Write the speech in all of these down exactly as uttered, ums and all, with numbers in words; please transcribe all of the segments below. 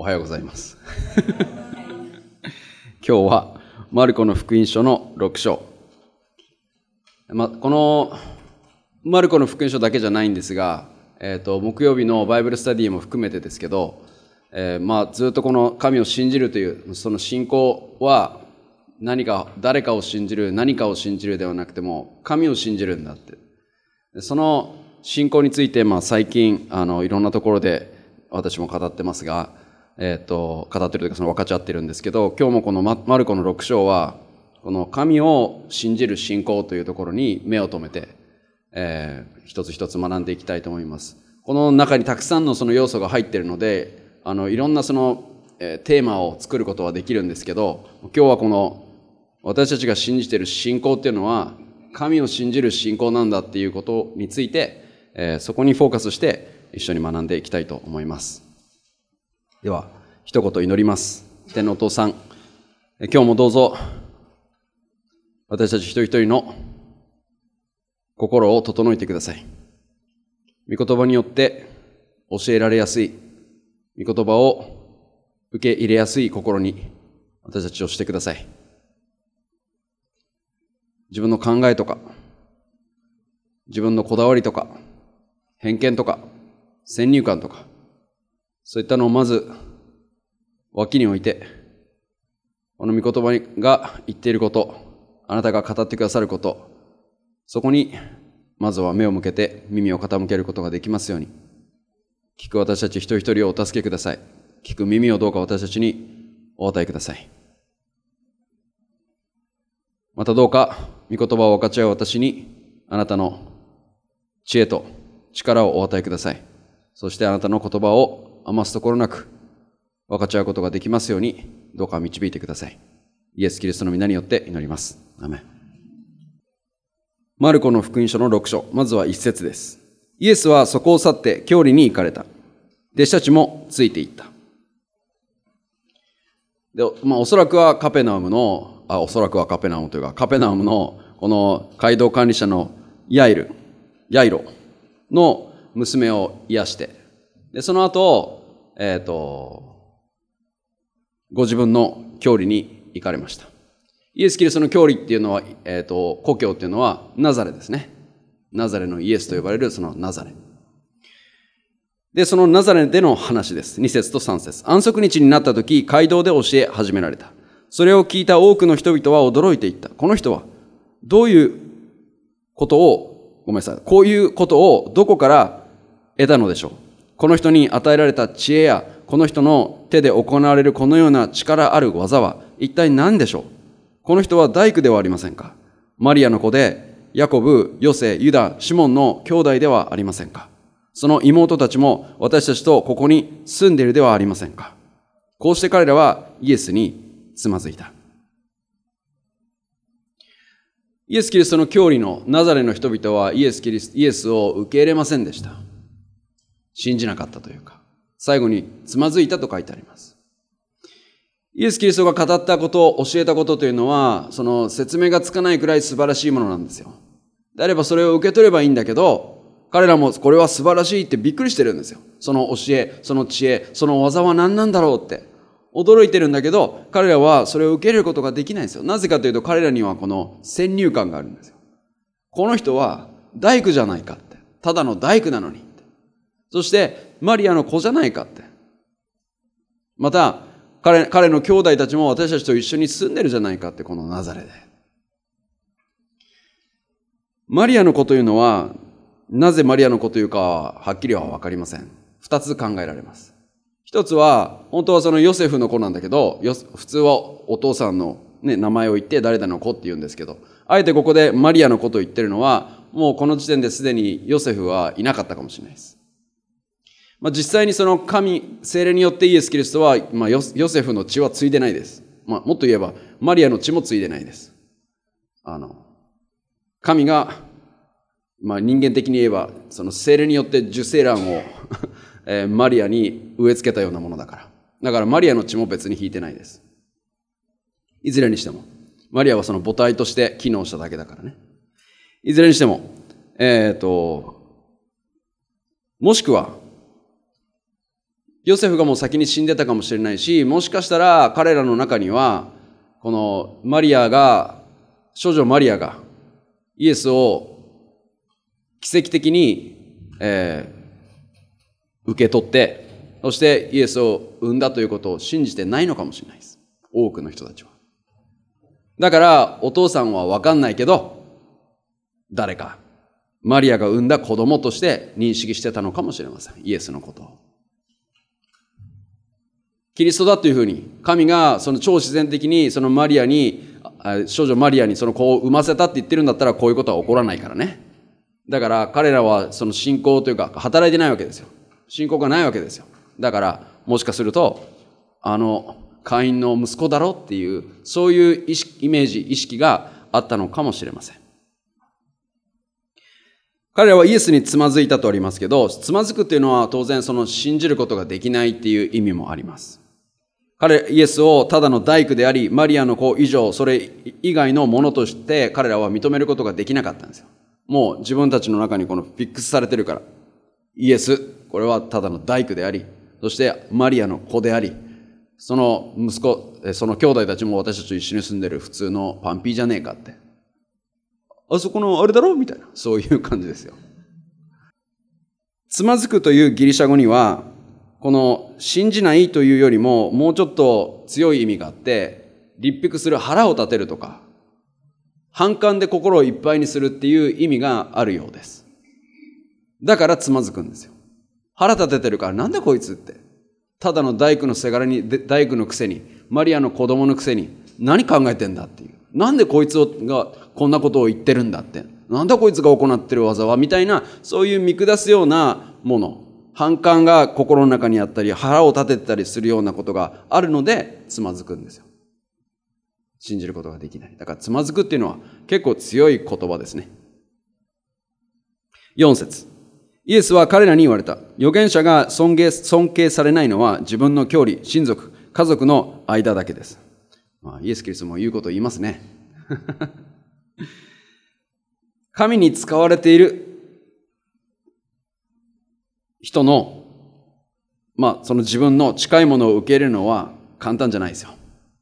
おはようございます。今日はマルコの福音書のろく章。ま、このマルコの福音書だけじゃないんですが、えーと、木曜日のバイブルスタディも含めてですけど、えーまあ、ずっとこの神を信じるというその信仰は何か誰かを信じる何かを信じるではなくても神を信じるんだって。その信仰について、まあ、最近あのいろんなところで私も語ってますが、えーと、語ってるというかその分かち合ってるんですけど、今日もこのマルコのろく章はこの神を信じる信仰というところに目を留めて、えー、一つ一つ学んでいきたいと思います。この中にたくさんのその要素が入っているので、あのいろんなその、えー、テーマを作ることはできるんですけど、今日はこの私たちが信じている信仰っていうのは神を信じる信仰なんだっていうことについて、えー、そこにフォーカスして一緒に学んでいきたいと思います。では一言祈ります。天のお父さん、今日もどうぞ私たち一人一人の心を整えてください。御言葉によって教えられやすい、御言葉を受け入れやすい心に私たちをしてください。自分の考えとか自分のこだわりとか偏見とか先入観とか、そういったのをまず脇に置いて、この御言葉が言っていること、あなたが語ってくださること、そこにまずは目を向けて耳を傾けることができますように、聞く私たち一人一人をお助けください。聞く耳をどうか私たちにお与えください。またどうか御言葉を分かち合う私にあなたの知恵と力をお与えください。そしてあなたの言葉を余すところなく分かち合うことができますように、どうか導いてください。イエス・キリストの皆によって祈ります。アーメン。マルコの福音書のろく章、まずは一節です。イエスはそこを去って郷里に行かれた。弟子たちもついて行った。で、まあ、おそらくはカペナウムのあおそらくはカペナウムというかカペナウムのこの街道管理者のヤイルヤイロの娘を癒して、でその後、えーと、ご自分の郷里に行かれました。イエス・キリストの郷里っていうのは、えーと、故郷っていうのはナザレですね。ナザレのイエスと呼ばれるそのナザレで、そのナザレでの話です。に節とさん節。安息日になった時、街道で教え始められた。それを聞いた多くの人々は驚いていった。この人はどういうことをごめんなさいこういうことをどこから得たのでしょう。この人に与えられた知恵やこの人の手で行われるこのような力ある技は一体何でしょう。この人は大工ではありませんか。マリアの子でヤコブ、ヨセ、ユダ、シモンの兄弟ではありませんか。その妹たちも私たちとここに住んでいるではありませんか。こうして彼らはイエスにつまずいた。イエス・キリストの郷里のナザレの人々はイエス・キリスト、イエスを受け入れませんでした。信じなかったというか、最後につまずいたと書いてあります。イエス・キリストが語ったこと、教えたことというのは、その説明がつかないくらい素晴らしいものなんですよ。であればそれを受け取ればいいんだけど、彼らもこれは素晴らしいってびっくりしてるんですよ。その教え、その知恵、その技は何なんだろうって驚いてるんだけど、彼らはそれを受け入れることができないんですよ。なぜかというと、彼らにはこの先入観があるんですよ。この人は大工じゃないかって。ただの大工なのにって。そしてマリアの子じゃないかって。また彼、彼の兄弟たちも私たちと一緒に住んでるじゃないかって、このナザレで。マリアの子というのは、なぜマリアの子というかははっきりはわかりません。二つ考えられます。一つは、本当はそのヨセフの子なんだけど、普通はお父さんの、ね、名前を言って誰々の子って言うんですけど、あえてここでマリアの子と言ってるのは、もうこの時点ですでにヨセフはいなかったかもしれないです。まあ、実際にその神、聖霊によってイエス・キリストは、まあ、ヨセフの血は継いでないです。まあ、もっと言えば、マリアの血も継いでないです。あの、神が、まあ、人間的に言えば、その聖霊によって受精卵をえー、マリアに植え付けたようなものだから。だからマリアの血も別に引いてないです。いずれにしても。マリアはその母体として機能しただけだからね。いずれにしても、えっと、もしくは、 ヨセフがもう先に死んでたかもしれないし、もしかしたら彼らの中には、このマリアが、少女マリアがイエスを奇跡的に、えー、受け取って、そしてイエスを産んだということを信じてないのかもしれないです。多くの人たちは。だからお父さんは分かんないけど、誰かマリアが産んだ子供として認識してたのかもしれません。イエスのことを。キリストだというふうに、神がその超自然的にそのマリアに、少女マリアにその子を産ませたって言ってるんだったら、こういうことは起こらないからね。だから彼らはその信仰というか働いてないわけですよ。信仰がないわけですよ。だからもしかすると、あのカインの息子だろっていう、そういう意識、イメージ、意識があったのかもしれません。彼らはイエスにつまずいたとありますけど、つまずくっていうのは当然その信じることができないっていう意味もあります。彼、イエスをただの大工であり、マリアの子以上、それ以外のものとして彼らは認めることができなかったんですよ。もう自分たちの中にこのフィックスされてるから。イエス、これはただの大工であり、そしてマリアの子であり、その息子、その兄弟たちも私たちと一緒に住んでる普通のパンピーじゃねえかって。あそこのあれだろみたいな、そういう感じですよ。つまずくというギリシャ語には、この信じないというよりももうちょっと強い意味があって、立腹する、腹を立てるとか、反感で心をいっぱいにするっていう意味があるようです。だからつまずくんですよ。腹立ててるから、なんだこいつって。ただの大工のせがれに、大工のくせに、マリアの子供のくせに、何考えてんだっていう。なんでこいつがこんなことを言ってるんだって。なんだこいつが行ってる技はみたいな、そういう見下すようなもの。反感が心の中にあったり、腹を立てたりするようなことがあるので、つまずくんですよ。信じることができない。だからつまずくっていうのは結構強い言葉ですね。よん節。イエスは彼らに言われた。預言者が尊敬、尊敬されないのは自分の郷里、親族、家族の間だけです。まあ、イエス・キリストも言うことを言いますね。神に使われている人の、まあ、その自分の近いものを受け入れるのは簡単じゃないですよ。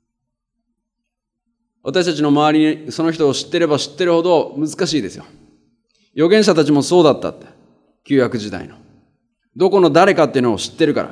私たちの周りにその人を知ってれば知ってるほど難しいですよ。預言者たちもそうだったって。旧約時代の。どこの誰かっていうのを知ってるから。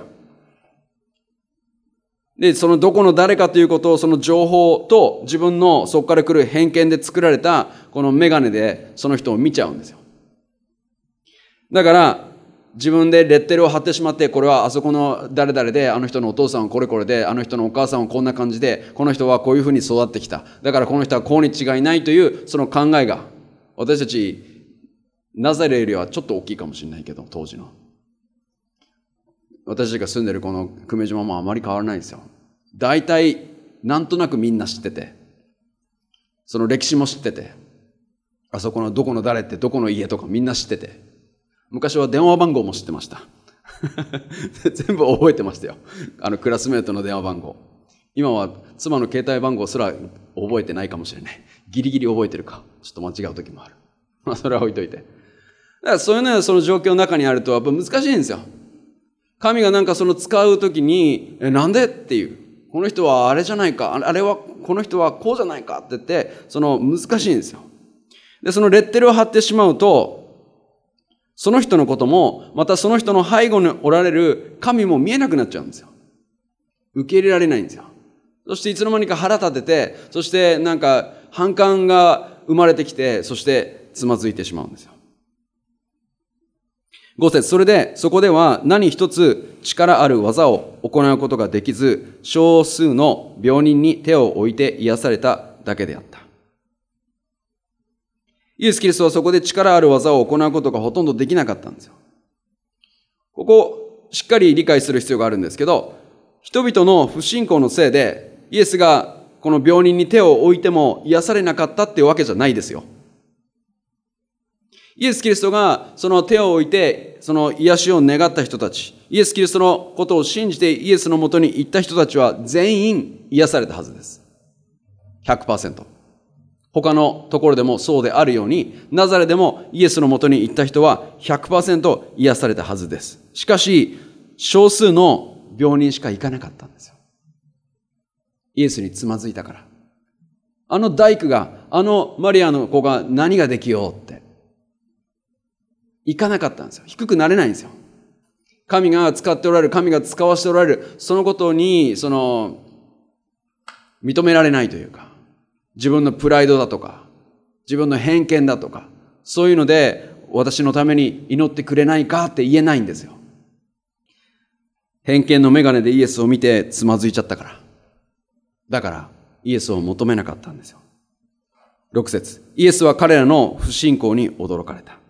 で、そのどこの誰かということを、その情報と自分のそこから来る偏見で作られたこのメガネでその人を見ちゃうんですよ。だから、自分でレッテルを貼ってしまって、これはあそこの誰々で、あの人のお父さんはこれこれで、あの人のお母さんはこんな感じで、この人はこういうふうに育ってきた。だからこの人はこうに違いないというその考えが、私たち、ナザレよりはちょっと大きいかもしれないけど、当時の。私たちが住んでるこの久米島もあまり変わらないんですよ。大体、なんとなくみんな知ってて、その歴史も知ってて、あそこのどこの誰ってどこの家とかみんな知ってて、昔は電話番号も知ってました。全部覚えてましたよ。あのクラスメートの電話番号。今は妻の携帯番号すら覚えてないかもしれない。ギリギリ覚えてるか。ちょっと間違う時もある。まあそれは置いといて。だからそういうのはその状況の中にあるとやっぱ難しいんですよ。神がなんかその使う時に、え、なんでっていう。この人はあれじゃないか。あれは、この人はこうじゃないかって言って、その難しいんですよ。で、そのレッテルを貼ってしまうと、その人のことも、またその人の背後におられる神も見えなくなっちゃうんですよ。受け入れられないんですよ。そしていつの間にか腹立てて、そしてなんか反感が生まれてきて、そしてつまずいてしまうんですよ。ご節、それでそこでは何一つ力ある技を行うことができず、少数の病人に手を置いて癒されただけであった。イエス・キリストはそこで力ある技を行うことがほとんどできなかったんですよ。ここ、しっかり理解する必要があるんですけど、人々の不信仰のせいで、イエスがこの病人に手を置いても癒されなかったっていうわけじゃないですよ。イエス・キリストがその手を置いて、その癒しを願った人たち、イエス・キリストのことを信じてイエスのもとに行った人たちは全員癒されたはずです。ひゃくパーセント。他のところでもそうであるように、ナザレでもイエスのもとに行った人は ひゃくパーセント 癒されたはずです。しかし、少数の病人しか行かなかったんですよ。イエスにつまずいたから。あの大工が、あのマリアの子が何ができようって。行かなかったんですよ。低くなれないんですよ。神が使っておられる、神が使わせておられる、そのことに、その、認められないというか、自分のプライドだとか、自分の偏見だとか、そういうので、私のために祈ってくれないかって言えないんですよ。偏見の眼鏡でイエスを見てつまずいちゃったから。だから、イエスを求めなかったんですよ。ろく節。イエスは彼らの不信仰に驚かれた。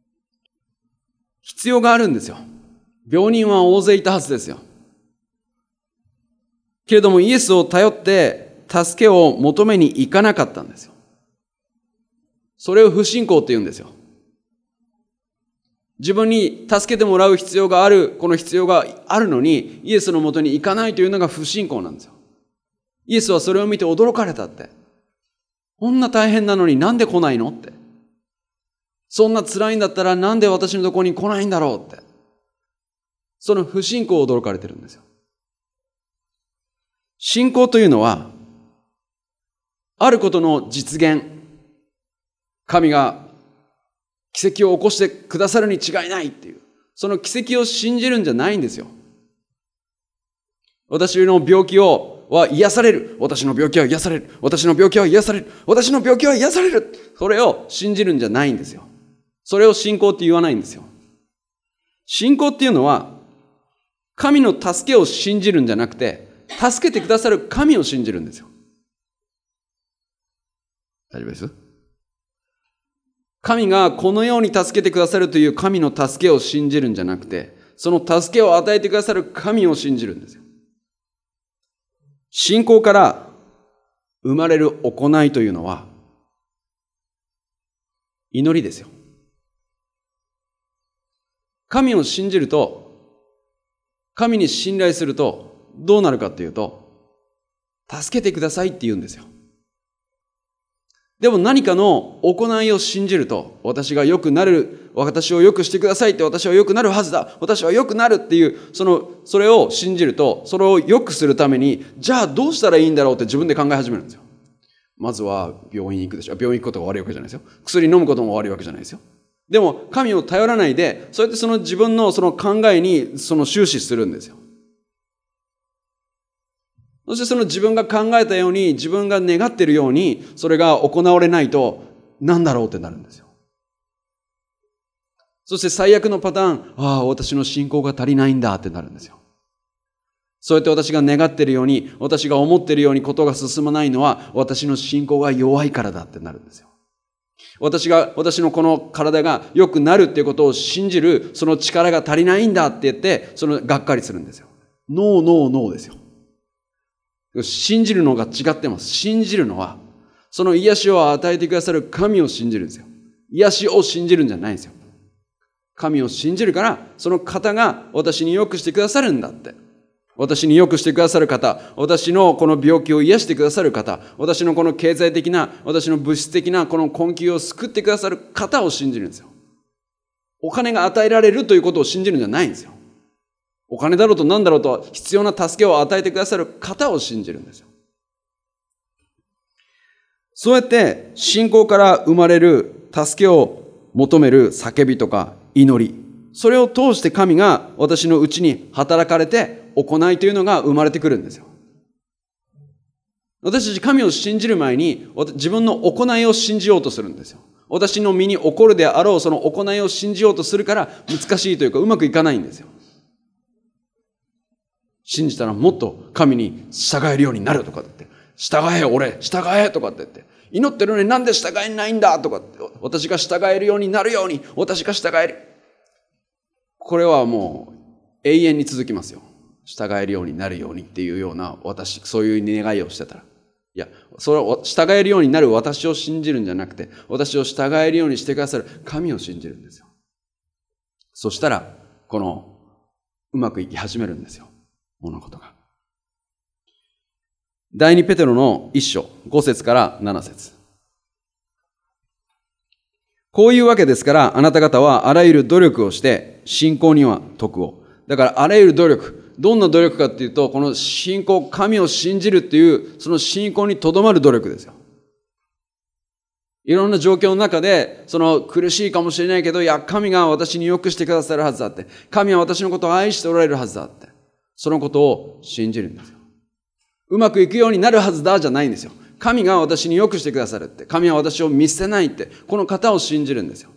必要があるんですよ。病人は大勢いたはずですよ。けれどもイエスを頼って助けを求めに行かなかったんですよ。それを不信仰って言うんですよ。自分に助けてもらう必要がある、この必要があるのに、イエスのもとに行かないというのが不信仰なんですよ。イエスはそれを見て驚かれたって。こんな大変なのになんで来ないのって。そんな辛いんだったらなんで私のところに来ないんだろうって。その不信仰を驚かれてるんですよ。信仰というのは、あることの実現、神が奇跡を起こしてくださるに違いないっていう、その奇跡を信じるんじゃないんですよ。私の病気をは癒される。私の病気は癒される。私の病気は癒される。私の病気は癒される。それを信じるんじゃないんですよ。それを信仰って言わないんですよ。信仰っていうのは、神の助けを信じるんじゃなくて、助けてくださる神を信じるんですよ。大丈夫です？神がこのように助けてくださるという神の助けを信じるんじゃなくて、その助けを与えてくださる神を信じるんですよ。信仰から生まれる行いというのは、祈りですよ。神を信じると、神に信頼すると、どうなるかというと、助けてくださいって言うんですよ。でも何かの行いを信じると、私が良くなる、私を良くしてくださいって、私は良くなるはずだ、私は良くなるっていう、その、それを信じると、それを良くするために、じゃあどうしたらいいんだろうって自分で考え始めるんですよ。まずは病院行くでしょ。病院行くことが悪いわけじゃないですよ。薬飲むことも悪いわけじゃないですよ。でも神を頼らないで、そうやってその自分のその考えにその終始するんですよ。そしてその自分が考えたように、自分が願っているように、それが行われないと、何だろうってなるんですよ。そして最悪のパターン、ああ、私の信仰が足りないんだってなるんですよ。そうやって私が願っているように、私が思っているようにことが進まないのは、私の信仰が弱いからだってなるんですよ。私が、私のこの体が良くなるっていうことを信じる、その力が足りないんだって言って、そのがっかりするんですよ。ノーノーノーですよ。信じるのが違ってます。信じるのは、その癒しを与えてくださる神を信じるんですよ。癒しを信じるんじゃないんですよ。神を信じるから、その方が私に良くしてくださるんだって。私に良くしてくださる方、私のこの病気を癒してくださる方、私のこの経済的な、私の物質的なこの困窮を救ってくださる方を信じるんですよ。お金が与えられるということを信じるんじゃないんですよ。お金だろうと何だろうと必要な助けを与えてくださる方を信じるんですよ。そうやって信仰から生まれる助けを求める叫びとか祈り、それを通して神が私のうちに働かれて行いというのが生まれてくるんですよ。私たち神を信じる前に自分の行いを信じようとするんですよ。私の身に起こるであろうその行いを信じようとするから難しいというかうまくいかないんですよ。信じたらもっと神に従えるようになるとかって、従え俺、従えとかって言って、祈ってるのになんで従えないんだとかって、私が従えるようになるように、私が従える。これはもう永遠に続きますよ。従えるようになるようにっていうような、私、そういう願いをしてたら。いや、それを従えるようになる私を信じるんじゃなくて、私を従えるようにしてくださる神を信じるんですよ。そしたら、この、うまくいき始めるんですよ。物事が。第二ペテロの一章、五節から七節。こういうわけですから、あなた方はあらゆる努力をして、信仰には徳を。だから、あらゆる努力、 どんな努力かっていうと、この信仰、神を信じるっていう、その信仰にとどまる努力ですよ。いろんな状況の中で、その苦しいかもしれないけど、いや、神が私に良くしてくださるはずだって。神は私のことを愛しておられるはずだって。そのことを信じるんですよ。うまくいくようになるはずだじゃないんですよ。神が私に良くしてくださるって。神は私を見捨てないって。この方を信じるんですよ。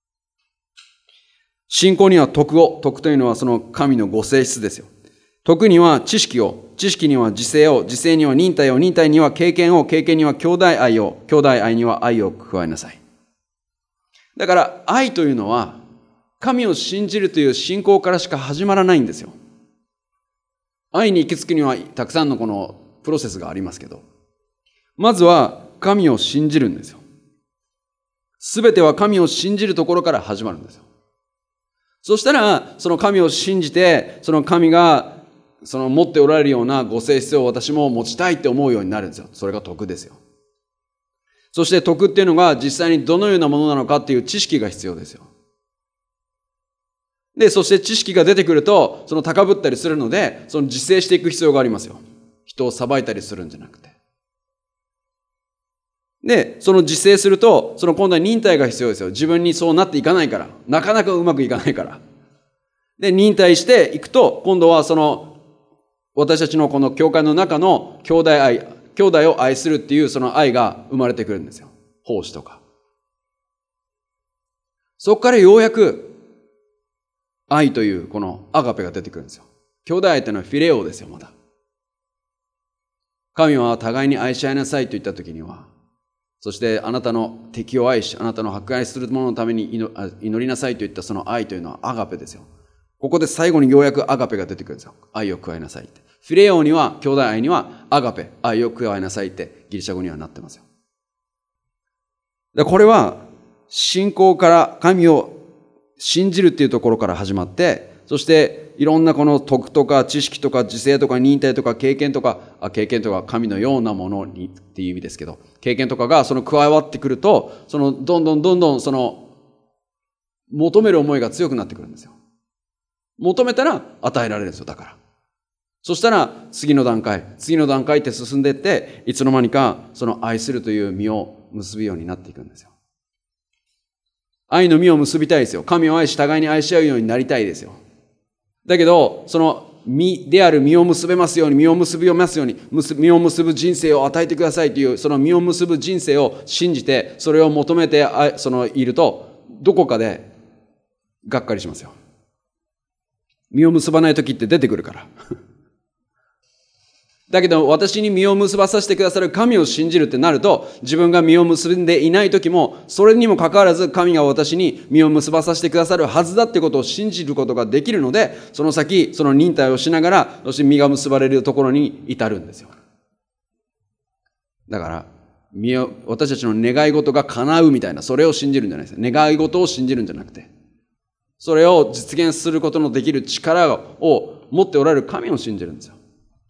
信仰には徳を、徳というのはその神のご性質ですよ。徳には知識を、知識には自制を、自制には忍耐を、忍耐には経験を、経験には兄弟愛を、兄弟愛には愛を加えなさい。だから愛というのは神を信じるという信仰からしか始まらないんですよ。愛に行き着くにはたくさんのこのプロセスがありますけど、まずは神を信じるんですよ。すべては神を信じるところから始まるんですよ。そしたら、その神を信じて、その神がその持っておられるようなご性質を私も持ちたいって思うようになるんですよ。それが徳ですよ。そして徳っていうのが実際にどのようなものなのかっていう知識が必要ですよ。で、そして知識が出てくると、その高ぶったりするので、その自制していく必要がありますよ。人を裁いたりするんじゃなくて。で、その自制すると、その今度は忍耐が必要ですよ。自分にそうなっていかないから。なかなかうまくいかないから。で、忍耐していくと、今度はその、私たちのこの教会の中の兄弟愛、兄弟を愛するっていうその愛が生まれてくるんですよ。奉仕とか。そこからようやく、愛というこのアガペが出てくるんですよ。兄弟愛というのはフィレオですよ、まだ。神は互いに愛し合いなさいと言ったときには、そしてあなたの敵を愛し、あなたの迫害する者のために祈りなさいといったその愛というのはアガペですよ。ここで最後にようやくアガペが出てくるんですよ。愛を加えなさいって。フィレオには、兄弟愛にはアガペ、愛を加えなさいってギリシャ語にはなってますよ。でこれは信仰から神を信じるっていうところから始まって、そしていろんなこの徳とか知識とか自制とか忍耐とか経験とか、あ経験とか神のようなものにっていう意味ですけど、経験とかがその加わってくると、そのどんどんどんどんその求める思いが強くなってくるんですよ。求めたら与えられるんですよ、だから。そしたら次の段階、次の段階って進んでいって、いつの間にかその愛するという実を結ぶようになっていくんですよ。愛の実を結びたいですよ。神を愛し互いに愛し合うようになりたいですよ。だけど、その実である実を結べますように、実を結びますように、実を結ぶ人生を与えてくださいという、その実を結ぶ人生を信じて、それを求めてそのいると、どこかでがっかりしますよ。実を結ばない時って出てくるから。だけど私に実を結ばさせてくださる神を信じるってなると、自分が実を結んでいない時も、それにもかかわらず神が私に実を結ばさせてくださるはずだってことを信じることができるので、その先、その忍耐をしながら、そして実が結ばれるところに至るんですよ。だから、実を私たちの願い事が叶うみたいな、それを信じるんじゃないです。願い事を信じるんじゃなくて、それを実現することのできる力を持っておられる神を信じるんですよ。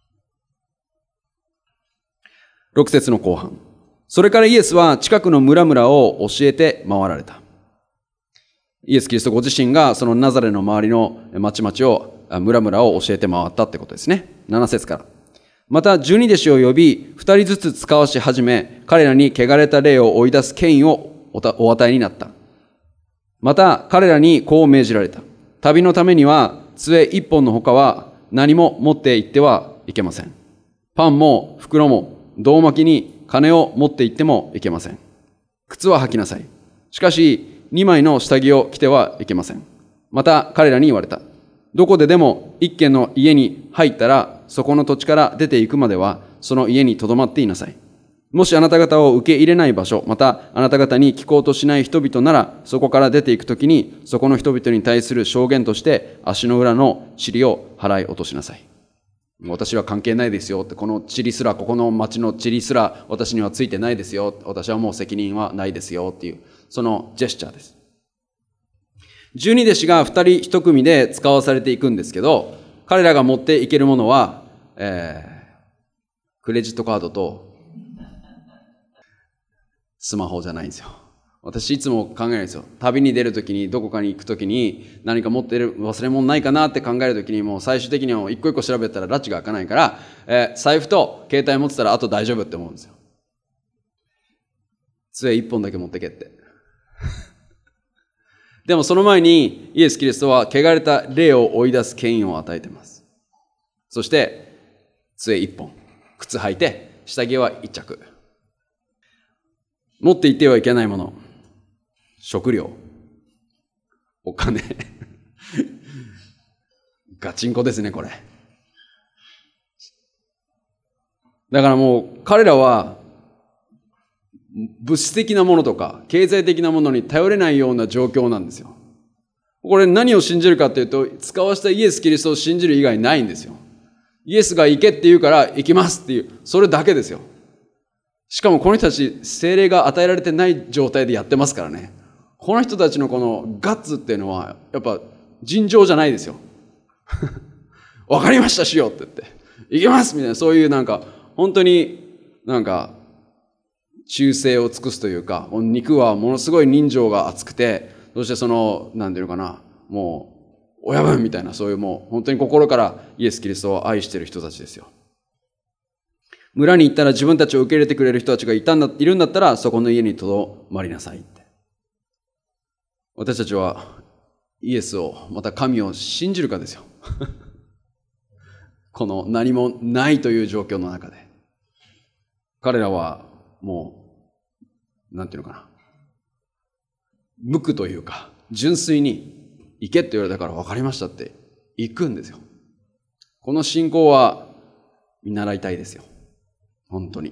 ろく節の後半。それからイエスは近くの村々を教えて回られた。イエス・キリストご自身がそのナザレの周りの町々を、村々を教えて回ったってことですね。なな節から。また十二弟子を呼び、二人ずつ使わし始め、彼らに汚れた霊を追い出す権威をお与えになった。また彼らにこう命じられた。旅のためには杖一本のほかは何も持って行ってはいけません。パンも袋も胴巻きに金を持って行ってもいけません。靴は履きなさい。しかし二枚の下着を着てはいけません。また彼らに言われた。どこででも一軒の家に入ったら、そこの土地から出て行くまではその家に留まっていなさい。もしあなた方を受け入れない場所、またあなた方に聞こうとしない人々なら、そこから出ていくときに、そこの人々に対する証言として、足の裏の塵を払い落としなさい。私は関係ないですよって、この塵すら、ここの町の塵すら私にはついてないですよ。私はもう責任はないですよっていう、そのジェスチャーです。十二弟子が二人一組で使わされていくんですけど、彼らが持っていけるものは、えー、クレジットカードと、スマホじゃないんですよ。 私いつも考えるんですよ。旅に出るときに、どこかに行くときに、何か持ってる忘れ物ないかなって考えるときに、もう最終的には一個一個調べたら拉致が開かないから、えー、財布と携帯持ってたらあと大丈夫って思うんですよ。杖一本だけ持ってけって。でもその前にイエス・キリストは汚れた霊を追い出す権威を与えています。そして杖一本、靴履いて、下着は一着。持っていってはいけないもの、食料、お金。ガチンコですね、これ。だからもう彼らは物質的なものとか経済的なものに頼れないような状況なんですよ。これ何を信じるかというと、使わせたイエス・キリストを信じる以外ないんですよ。イエスが行けって言うから行きますっていう、それだけですよ。しかもこの人たち聖霊が与えられてない状態でやってますからね。この人たちのこのガッツっていうのはやっぱ尋常じゃないですよ。わかりましたしようって言って行きますみたいな、そういうなんか本当になんか忠誠を尽くすというか、肉はものすごい人情が厚くて、そしてそのなんていうのかな、もう親分みたいな、そういうもう本当に心からイエス・キリストを愛している人たちですよ。村に行ったら自分たちを受け入れてくれる人たちがいたんだ、いるんだったらそこの家にとどまりなさいって。私たちはイエスを、また神を信じるかですよ。この何もないという状況の中で。彼らはもう、なんていうのかな。無垢というか、純粋に行けって言われたから分かりましたって行くんですよ。この信仰は見習いたいですよ。本当に。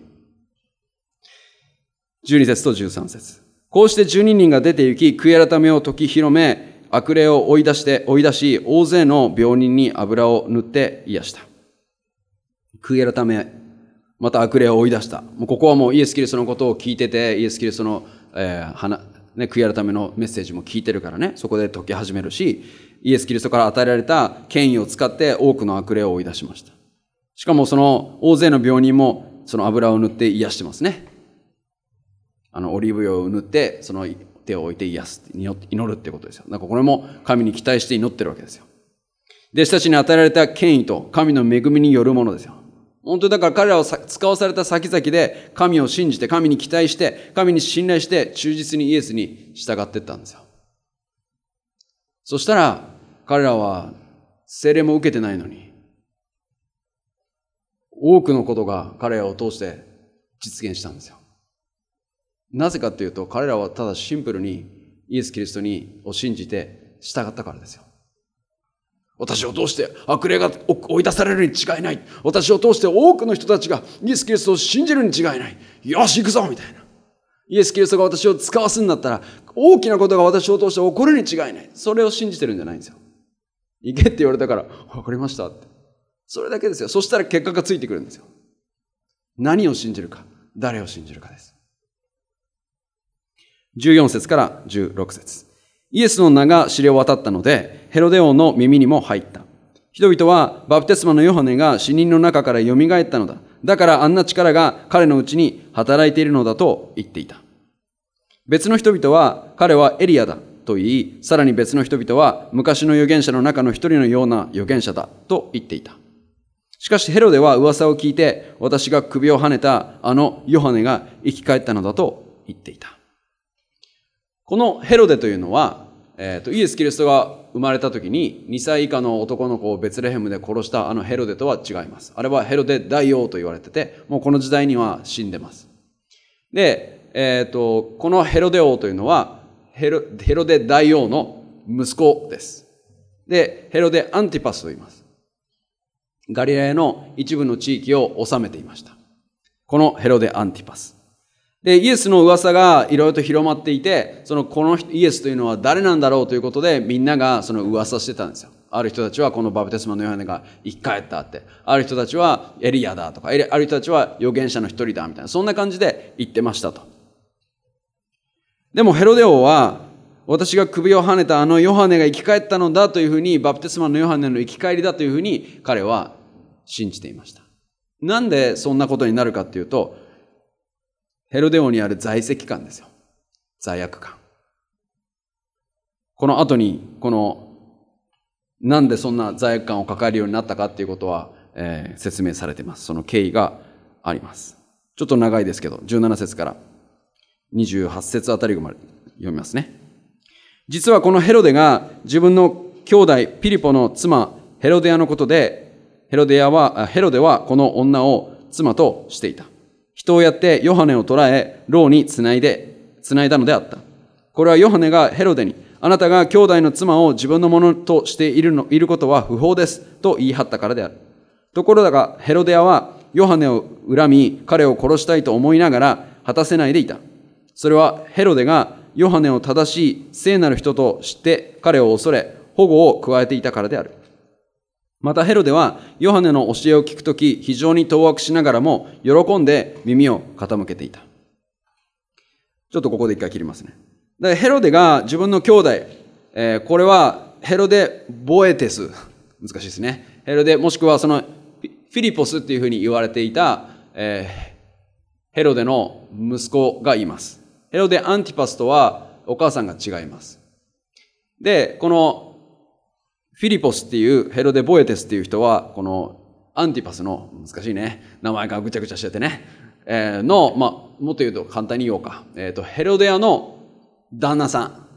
じゅうに節とじゅうさん節。こうしてじゅうににんが出て行き、悔い改めを説き広め、悪霊を追い出して、追い出し、大勢の病人に油を塗って癒した。悔い改め、また悪霊を追い出した。もうここはもうイエス・キリストのことを聞いてて、イエス・キリストの、えー花ね、悔い改めのメッセージも聞いてるからね、そこで解き始めるし、イエス・キリストから与えられた権威を使って多くの悪霊を追い出しました。しかもその大勢の病人もその油を塗って癒してますね。あのオリーブ油を塗ってその手を置いて癒す、祈るってことですよ。だからこれも神に期待して祈ってるわけですよ。弟子たちに与えられた権威と神の恵みによるものですよ。本当にだから彼らを使わされた先々で神を信じて、神に期待して、神に信頼して忠実にイエスに従っていったんですよ。そしたら彼らは聖霊も受けてないのに、多くのことが彼らを通して実現したんですよ。なぜかというと、彼らはただシンプルにイエス・キリストにを信じて従ったからですよ。私を通して悪霊が追い出されるに違いない。私を通して多くの人たちがイエス・キリストを信じるに違いない。よし行くぞみたいな。イエス・キリストが私を使わすんだったら大きなことが私を通して起こるに違いない。それを信じてるんじゃないんですよ。行けって言われたから分かりましたって。それだけですよ。そしたら結果がついてくるんですよ。何を信じるか、誰を信じるかです。じゅうよん節からじゅうろく節。イエスの名が知れ渡ったので、ヘロデ王の耳にも入った。人々はバプテスマのヨハネが死人の中からよみがえったのだ。だからあんな力が彼のうちに働いているのだと言っていた。別の人々は彼はエリアだと言い、さらに別の人々は昔の預言者の中の一人のような預言者だと言っていた。しかしヘロデは噂を聞いて、私が首をはねたあのヨハネが生き返ったのだと言っていた。このヘロデというのは、えーと、イエス・キリストが生まれた時ににさい以下の男の子をベツレヘムで殺したあのヘロデとは違います。あれはヘロデ大王と言われてて、もうこの時代には死んでます。で、えーと、このヘロデ王というのはヘロ、ヘロデ大王の息子です。で、ヘロデアンティパスと言います。ガリラヤの一部の地域を治めていました。このヘロデアンティパス。で、イエスの噂がいろいろと広まっていて、そのこのイエスというのは誰なんだろうということで、みんながその噂してたんですよ。ある人たちはこのバプテスマのヨハネが生き返ったって。ある人たちはエリアだとか、ある人たちは預言者の一人だみたいな、そんな感じで言ってましたと。でもヘロデ王は、私が首をはねたあのヨハネが生き返ったのだというふうに、バプテスマのヨハネの生き返りだというふうに彼は信じていました。なんでそんなことになるかっていうと、ヘロデ王にある在籍感ですよ。 罪悪感。この後に、この、なんでそんな罪悪感を抱えるようになったかっていうことは、えー、説明されています。その経緯があります。ちょっと長いですけど、じゅうなな節からにじゅうはち節あたりまで読みますね。実はこのヘロデが自分の兄弟ピリポの妻ヘロデアのことで、ヘロデアは、ヘロデはこの女を妻としていた。人をやってヨハネを捕らえ、牢につないで、つないだのであった。これはヨハネがヘロデに、あなたが兄弟の妻を自分のものとしているの、いることは不法です、と言い張ったからである。ところだが、ヘロデアはヨハネを恨み、彼を殺したいと思いながら果たせないでいた。それはヘロデがヨハネを正しい聖なる人として彼を恐れ、保護を加えていたからである。またヘロデはヨハネの教えを聞くとき、非常に当惑しながらも喜んで耳を傾けていた。ちょっとここで一回切りますね。でヘロデが自分の兄弟、えー、これはヘロデ・ボエテス、難しいですね。ヘロデ、もしくはそのフィリポスっていうふうに言われていた、えー、ヘロデの息子がいます。ヘロデ・アンティパスとはお母さんが違います。で、このフィリポスっていうヘロデ・ボエテスっていう人は、このアンティパスの、難しいね、名前がぐちゃぐちゃしててね、えー、の、まあ、もっと言うと簡単に言おうか。えっと、ヘロデアの旦那さん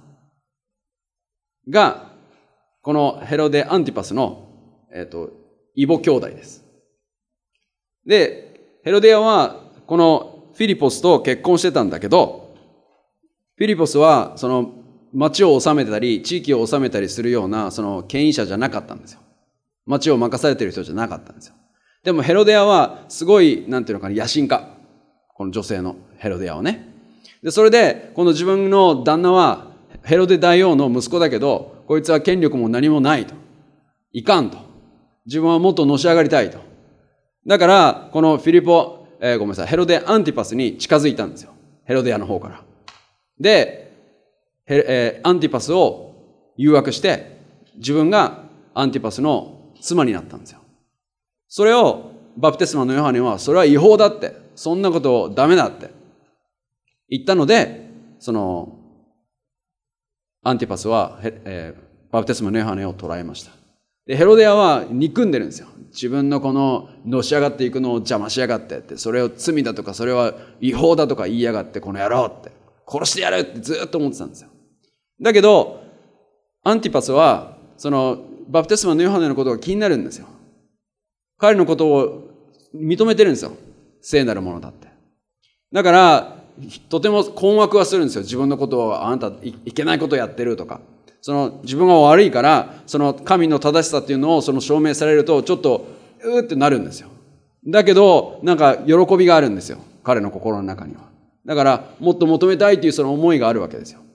が、このヘロデ・アンティパスの、えっと、異母兄弟です。で、ヘロデアは、このフィリポスと結婚してたんだけど、フィリポスは、その、町を治めたり、地域を治めたりするような、その、権威者じゃなかったんですよ。町を任されている人じゃなかったんですよ。でもヘロデアは、すごい、なんていうのかな、野心家。この女性のヘロデアをね。で、それで、この自分の旦那は、ヘロデ大王の息子だけど、こいつは権力も何もないと。いかんと。自分はもっとのし上がりたいと。だから、このフィリポ、えー、ごめんなさい、ヘロデアンティパスに近づいたんですよ。ヘロデアの方から。で、えー、アンティパスを誘惑して、自分がアンティパスの妻になったんですよ。それをバプテスマのヨハネは、それは違法だって、そんなことダメだって言ったので、そのアンティパスは、えー、バプテスマのヨハネを捕らえました。で、ヘロデアは憎んでるんですよ。自分のこののし上がっていくのを邪魔しやがってって、それを罪だとか、それは違法だとか言いやがって、この野郎って、殺してやるってずっと思ってたんですよ。だけど、アンティパスは、その、バプテスマのヨハネのことが気になるんですよ。彼のことを認めてるんですよ。聖なるものだって。だから、とても困惑はするんですよ。自分のことを、あなたいけないことをやってるとか。その、自分が悪いから、その神の正しさっていうのをその証明されると、ちょっと、うーってなるんですよ。だけど、なんか喜びがあるんですよ。彼の心の中には。だから、もっと求めたいというその思いがあるわけですよ。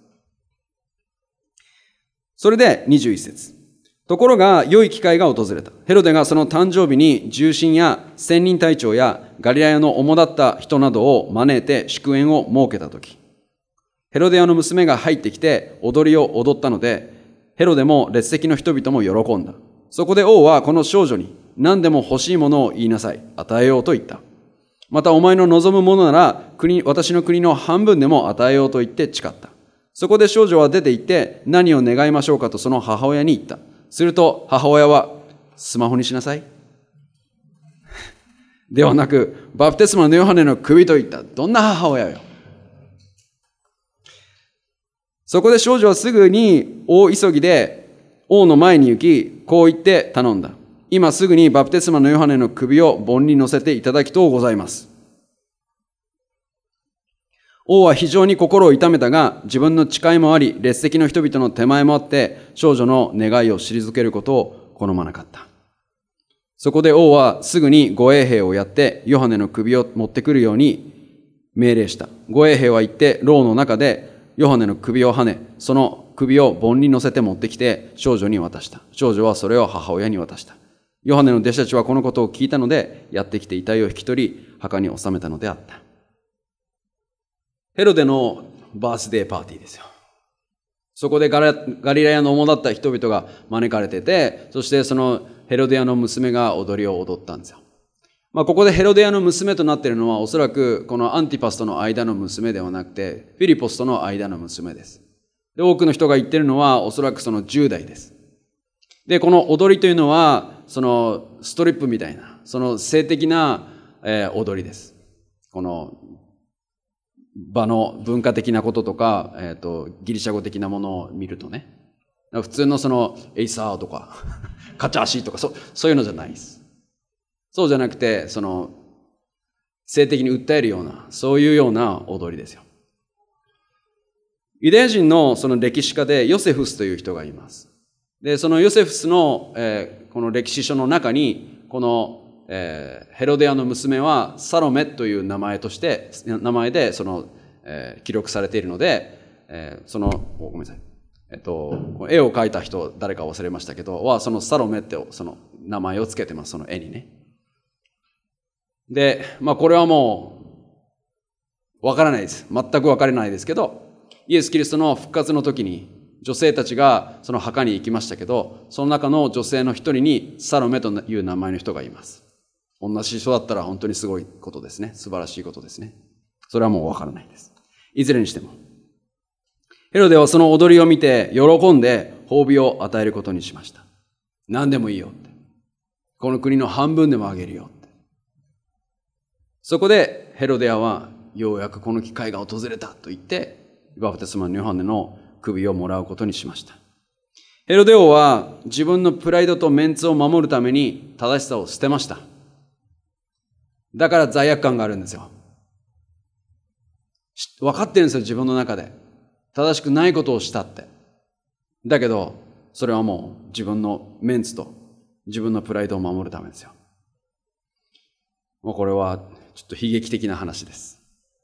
それでにじゅういち節。ところが良い機会が訪れた。ヘロデがその誕生日に重臣や千人隊長やガリラヤの主だった人などを招いて祝宴を設けたとき、ヘロデアの娘が入ってきて踊りを踊ったので、ヘロデも列席の人々も喜んだ。そこで王はこの少女に何でも欲しいものを言いなさい。与えようと言った。またお前の望むものなら国、私の国の半分でも与えようと言って誓った。そこで少女は出て行って何を願いましょうかとその母親に言った。すると母親はスマホにしなさい。ではなくバプテスマのヨハネの首と言った。どんな母親よ。そこで少女はすぐに大急ぎで王の前に行き、こう言って頼んだ。今すぐにバプテスマのヨハネの首を盆に乗せていただきとうございます。王は非常に心を痛めたが、自分の誓いもあり、列席の人々の手前もあって、少女の願いを退けることを好まなかった。そこで王はすぐに護衛兵をやって、ヨハネの首を持ってくるように命令した。護衛兵は行って、牢の中でヨハネの首をはね、その首を盆に乗せて持ってきて、少女に渡した。少女はそれを母親に渡した。ヨハネの弟子たちはこのことを聞いたので、やってきて遺体を引き取り、墓に納めたのであった。ヘロデのバースデーパーティーですよ。そこでガリラヤの主だった人々が招かれてて、そしてそのヘロデアの娘が踊りを踊ったんですよ。 まあ、ここでヘロデアの娘となっているのは、おそらくこのアンティパスとの間の娘ではなくて、フィリポスとの間の娘です。で、多くの人が言っているのは、おそらくそのじゅう代です。で、この踊りというのは、そのストリップみたいな、その性的な、えー、踊りです。この場の文化的なこととか、えっと、ギリシャ語的なものを見るとね、普通のそのエイサーとか、カチャーシーとか、そう、そういうのじゃないです。そうじゃなくて、その、性的に訴えるような、そういうような踊りですよ。ユダヤ人のその歴史家でヨセフスという人がいます。で、そのヨセフスの、えー、この歴史書の中に、この、えー、ヘロデアの娘はサロメという名前として、名前でその、えー、記録されているので、えー、その、ごめんなさい。えっと、絵を描いた人、誰か忘れましたけど、は、そのサロメってその名前をつけてます、その絵にね。で、まあこれはもう、わからないです。全くわからないですけど、イエス・キリストの復活の時に、女性たちがその墓に行きましたけど、その中の女性の一人にサロメという名前の人がいます。同じ人だったら本当にすごいことですね。素晴らしいことですね。それはもうわからないです。いずれにしても。ヘロデはその踊りを見て喜んで褒美を与えることにしました。何でもいいよって。この国の半分でもあげるよって。そこでヘロデアはようやくこの機会が訪れたと言って、バプテスマのヨハネの首をもらうことにしました。ヘロデ王は自分のプライドとメンツを守るために正しさを捨てました。だから罪悪感があるんですよ。分かってるんですよ、自分の中で。正しくないことをしたって。だけど、それはもう自分のメンツと自分のプライドを守るためですよ。もうこれはちょっと悲劇的な話です。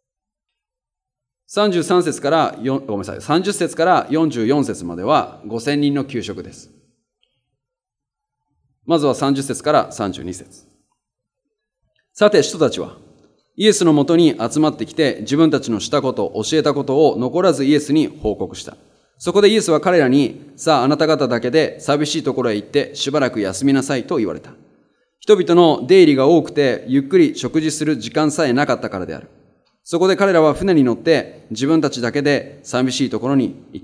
さんじゅうさん節から、ごめんなさい、さんじゅっ節からよんじゅうよん節まではごせんにんの給食です。まずはさんじゅっ節からさんじゅうに節。さて、人たちはイエスのもとに集まってきて、自分たちのしたこと、教えたことを残らずイエスに報告した。そこでイエスは彼らに、さああなた方だけで寂しいところへ行ってしばらく休みなさいと言われた。人々の出入りが多くて、ゆっくり食事する時間さえなかったからである。そこで彼らは船に乗って自分たちだけで寂しいところに行った。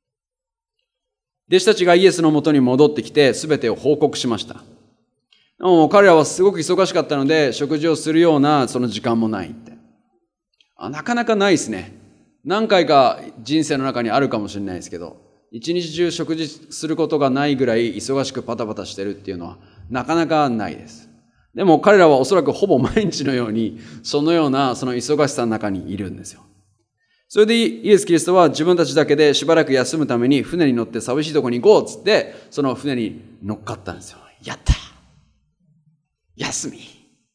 弟子たちがイエスのもとに戻ってきて、すべてを報告しました。もう彼らはすごく忙しかったので、食事をするようなその時間もないって。あ、なかなかないですね。何回か人生の中にあるかもしれないですけど、一日中食事することがないぐらい忙しくパタパタしてるっていうのはなかなかないです。でも彼らはおそらくほぼ毎日のようにそのようなその忙しさの中にいるんですよ。それでイエス・キリストは自分たちだけでしばらく休むために船に乗って寂しいところに行こうっつって、その船に乗っかったんですよ。やった休み。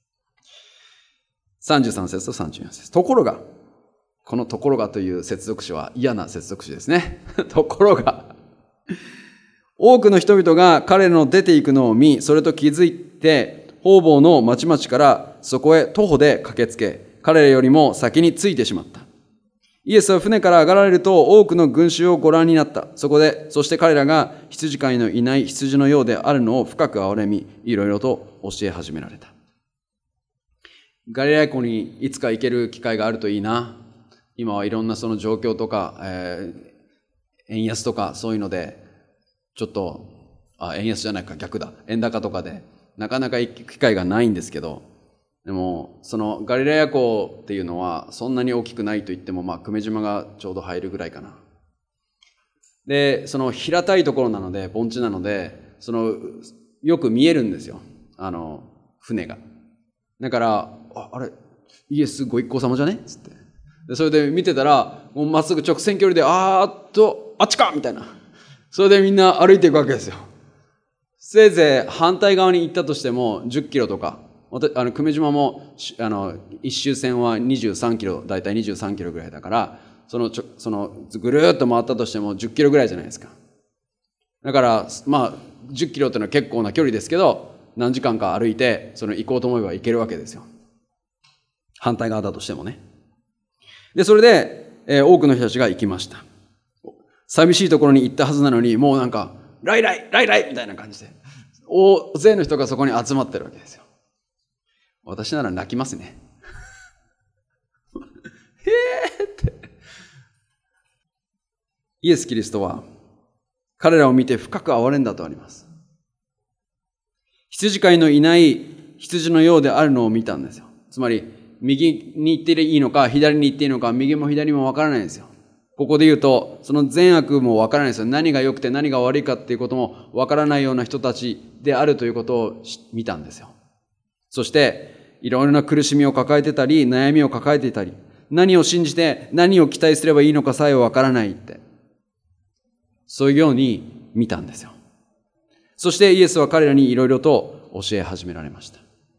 さんじゅうさん節とさんじゅうよん節。ところが、このところがという接続詞は嫌な接続詞ですね。ところが、多くの人々が彼らの出ていくのを見、それと気づいて、方々の町々からそこへ徒歩で駆けつけ、彼らよりも先に着いてしまった。イエスは船から上がられると多くの群衆をご覧になった。そこで、そして彼らが羊飼いのいない羊のようであるのを深く憐れみ、いろいろと教え始められた。ガリラヤ湖にいつか行ける機会があるといいな。今はいろんなその状況とか、えー、円安とかそういうので、ちょっと、あ、円安じゃないか、逆だ。円高とかで、なかなか行く機会がないんですけど、でも、そのガリラヤ湖っていうのはそんなに大きくないと言っても、まあ、久米島がちょうど入るぐらいかな。で、その平たいところなので、盆地なので、その、よく見えるんですよ。あの、船が。だから、あ、あれ、イエスご一行様じゃねつって。で、それで見てたら、もうまっすぐ直線距離で、あーっと、あっちかみたいな。それでみんな歩いていくわけですよ。せいぜい反対側に行ったとしても、じゅっキロとか、あの久米島もあの一周線はにじゅうさんキロ、だいたいにじゅうさんキロぐらいだから、そのちょそのぐるーっと回ったとしてもじゅっキロぐらいじゃないですか。だからまあじゅっキロっていうのは結構な距離ですけど、何時間か歩いてその行こうと思えば行けるわけですよ。反対側だとしてもね。でそれで、えー、多くの人たちが行きました。寂しいところに行ったはずなのに、もうなんかライライライライみたいな感じで大勢の人がそこに集まってるわけですよ。 私なら泣きますね。へーって。イエス・キリストは彼らを見て深く憐れんだとあります。羊飼いのいない羊のようであるのを見たんですよ。つまり、右に行っていいのか、左に行っていいのか、右も左もわからないんですよ。ここで言うと、その善悪もわからないですよ。何が良くて何が悪いかっていうこともわからないような人たちであるということを見たんですよ。そして、いろいろな苦しみを抱えてたり、悩みを抱えていたり、何を信じて何を期待すればいいのかさえわからないって。そういうように見たんですよ。そしてイエスは彼らにいろいろと教え始められました。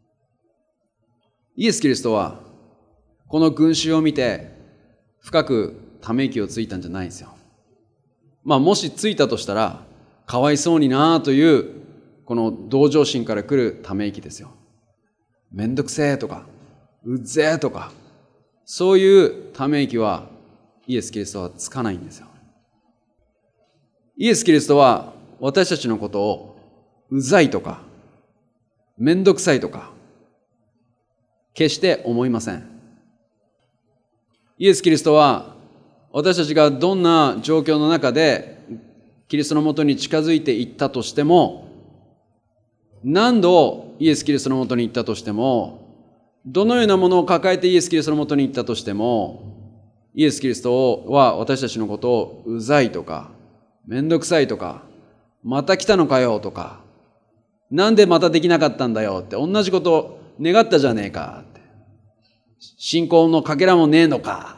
イエス・キリストはこの群衆を見て深くため息をついたんじゃないんですよ。まあもしついたとしたらかわいそうになというこの同情心から来るため息ですよ。めんどくせえとかうっぜえとかそういうため息はイエス・キリストはつかないんですよ。イエス・キリストは私たちのことをうざいとかめんどくさいとか決して思いません。イエス・キリストは私たちがどんな状況の中でキリストのもとに近づいていったとしても、何度イエス・キリストのもとに行ったとしても、どのようなものを抱えてイエス・キリストのもとに行ったとしても、イエス・キリストは私たちのことをうざいとかめんどくさいとかまた来たのかよとかなんでまたできなかったんだよって同じことを願ったじゃねえかって信仰のかけらもねえのか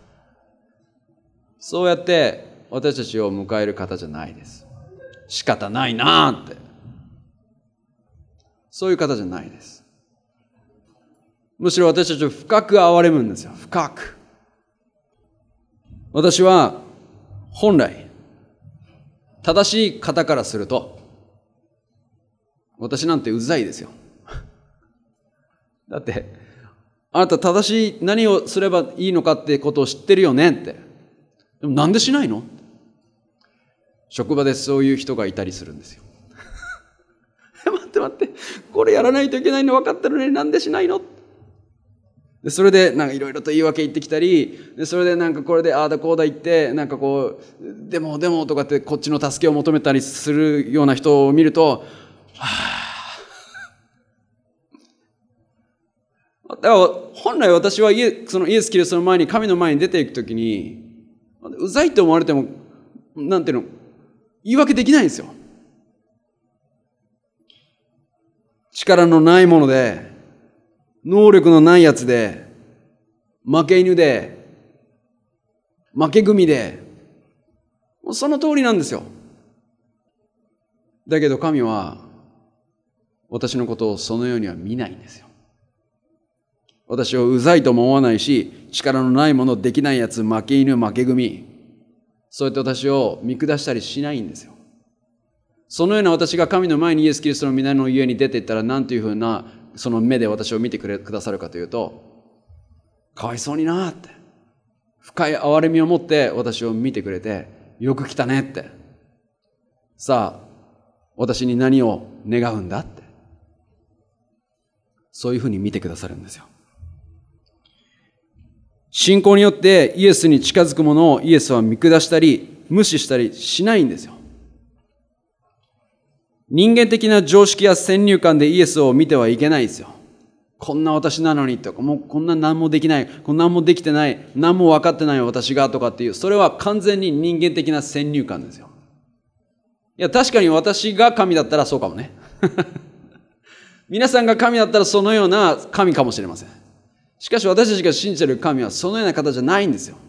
そうやって私たちを迎える方じゃないです。仕方ないなーってそういう方じゃないです。むしろ私たちを深く憐れむんですよ。深く。私は本来正しい方からすると私なんてうざいですよ。だってあなた正しい何をすればいいのかってことを知ってるよねって。でもなんでしないの？職場でそういう人がいたりするんですよ。待って待って、これやらないといけないの分かってるのになんでしないの？でそれでなんかいろいろと言い訳言ってきたり、でそれでなんかこれでああだこうだ言ってなんかこうでもでもとかってこっちの助けを求めたりするような人を見ると、はあ。だから本来私はイエそのイエス・キリストの前に神の前に出ていくときにうざいって思われてもなんていうの言い訳できないんですよ。力のないもので能力のないやつで負け犬で負け組でもうその通りなんですよ。だけど神は私のことをそのようには見ないんですよ。私をうざいとも思わないし、力のないもの、できないやつ、負け犬、負け組、そうやって私を見下したりしないんですよ。そのような私が神の前にイエス・キリストの皆の家に出ていったら何というふうなその目で私を見てくれくださるかというと、かわいそうになって、深い憐れみを持って私を見てくれて、よく来たねって、さあ私に何を願うんだって、そういうふうに見てくださるんですよ。信仰によってイエスに近づくものをイエスは見下したり無視したりしないんですよ。人間的な常識や先入観でイエスを見てはいけないですよ。こんな私なのにとか、もうこんな何もできない、こんな何もできてない、何も分かってない私がとかっていう、それは完全に人間的な先入観ですよ。いや、確かに私が神だったらそうかもね。皆さんが神だったらそのような神かもしれません。しかし私たちが信じている神はそのような方じゃないんですよ。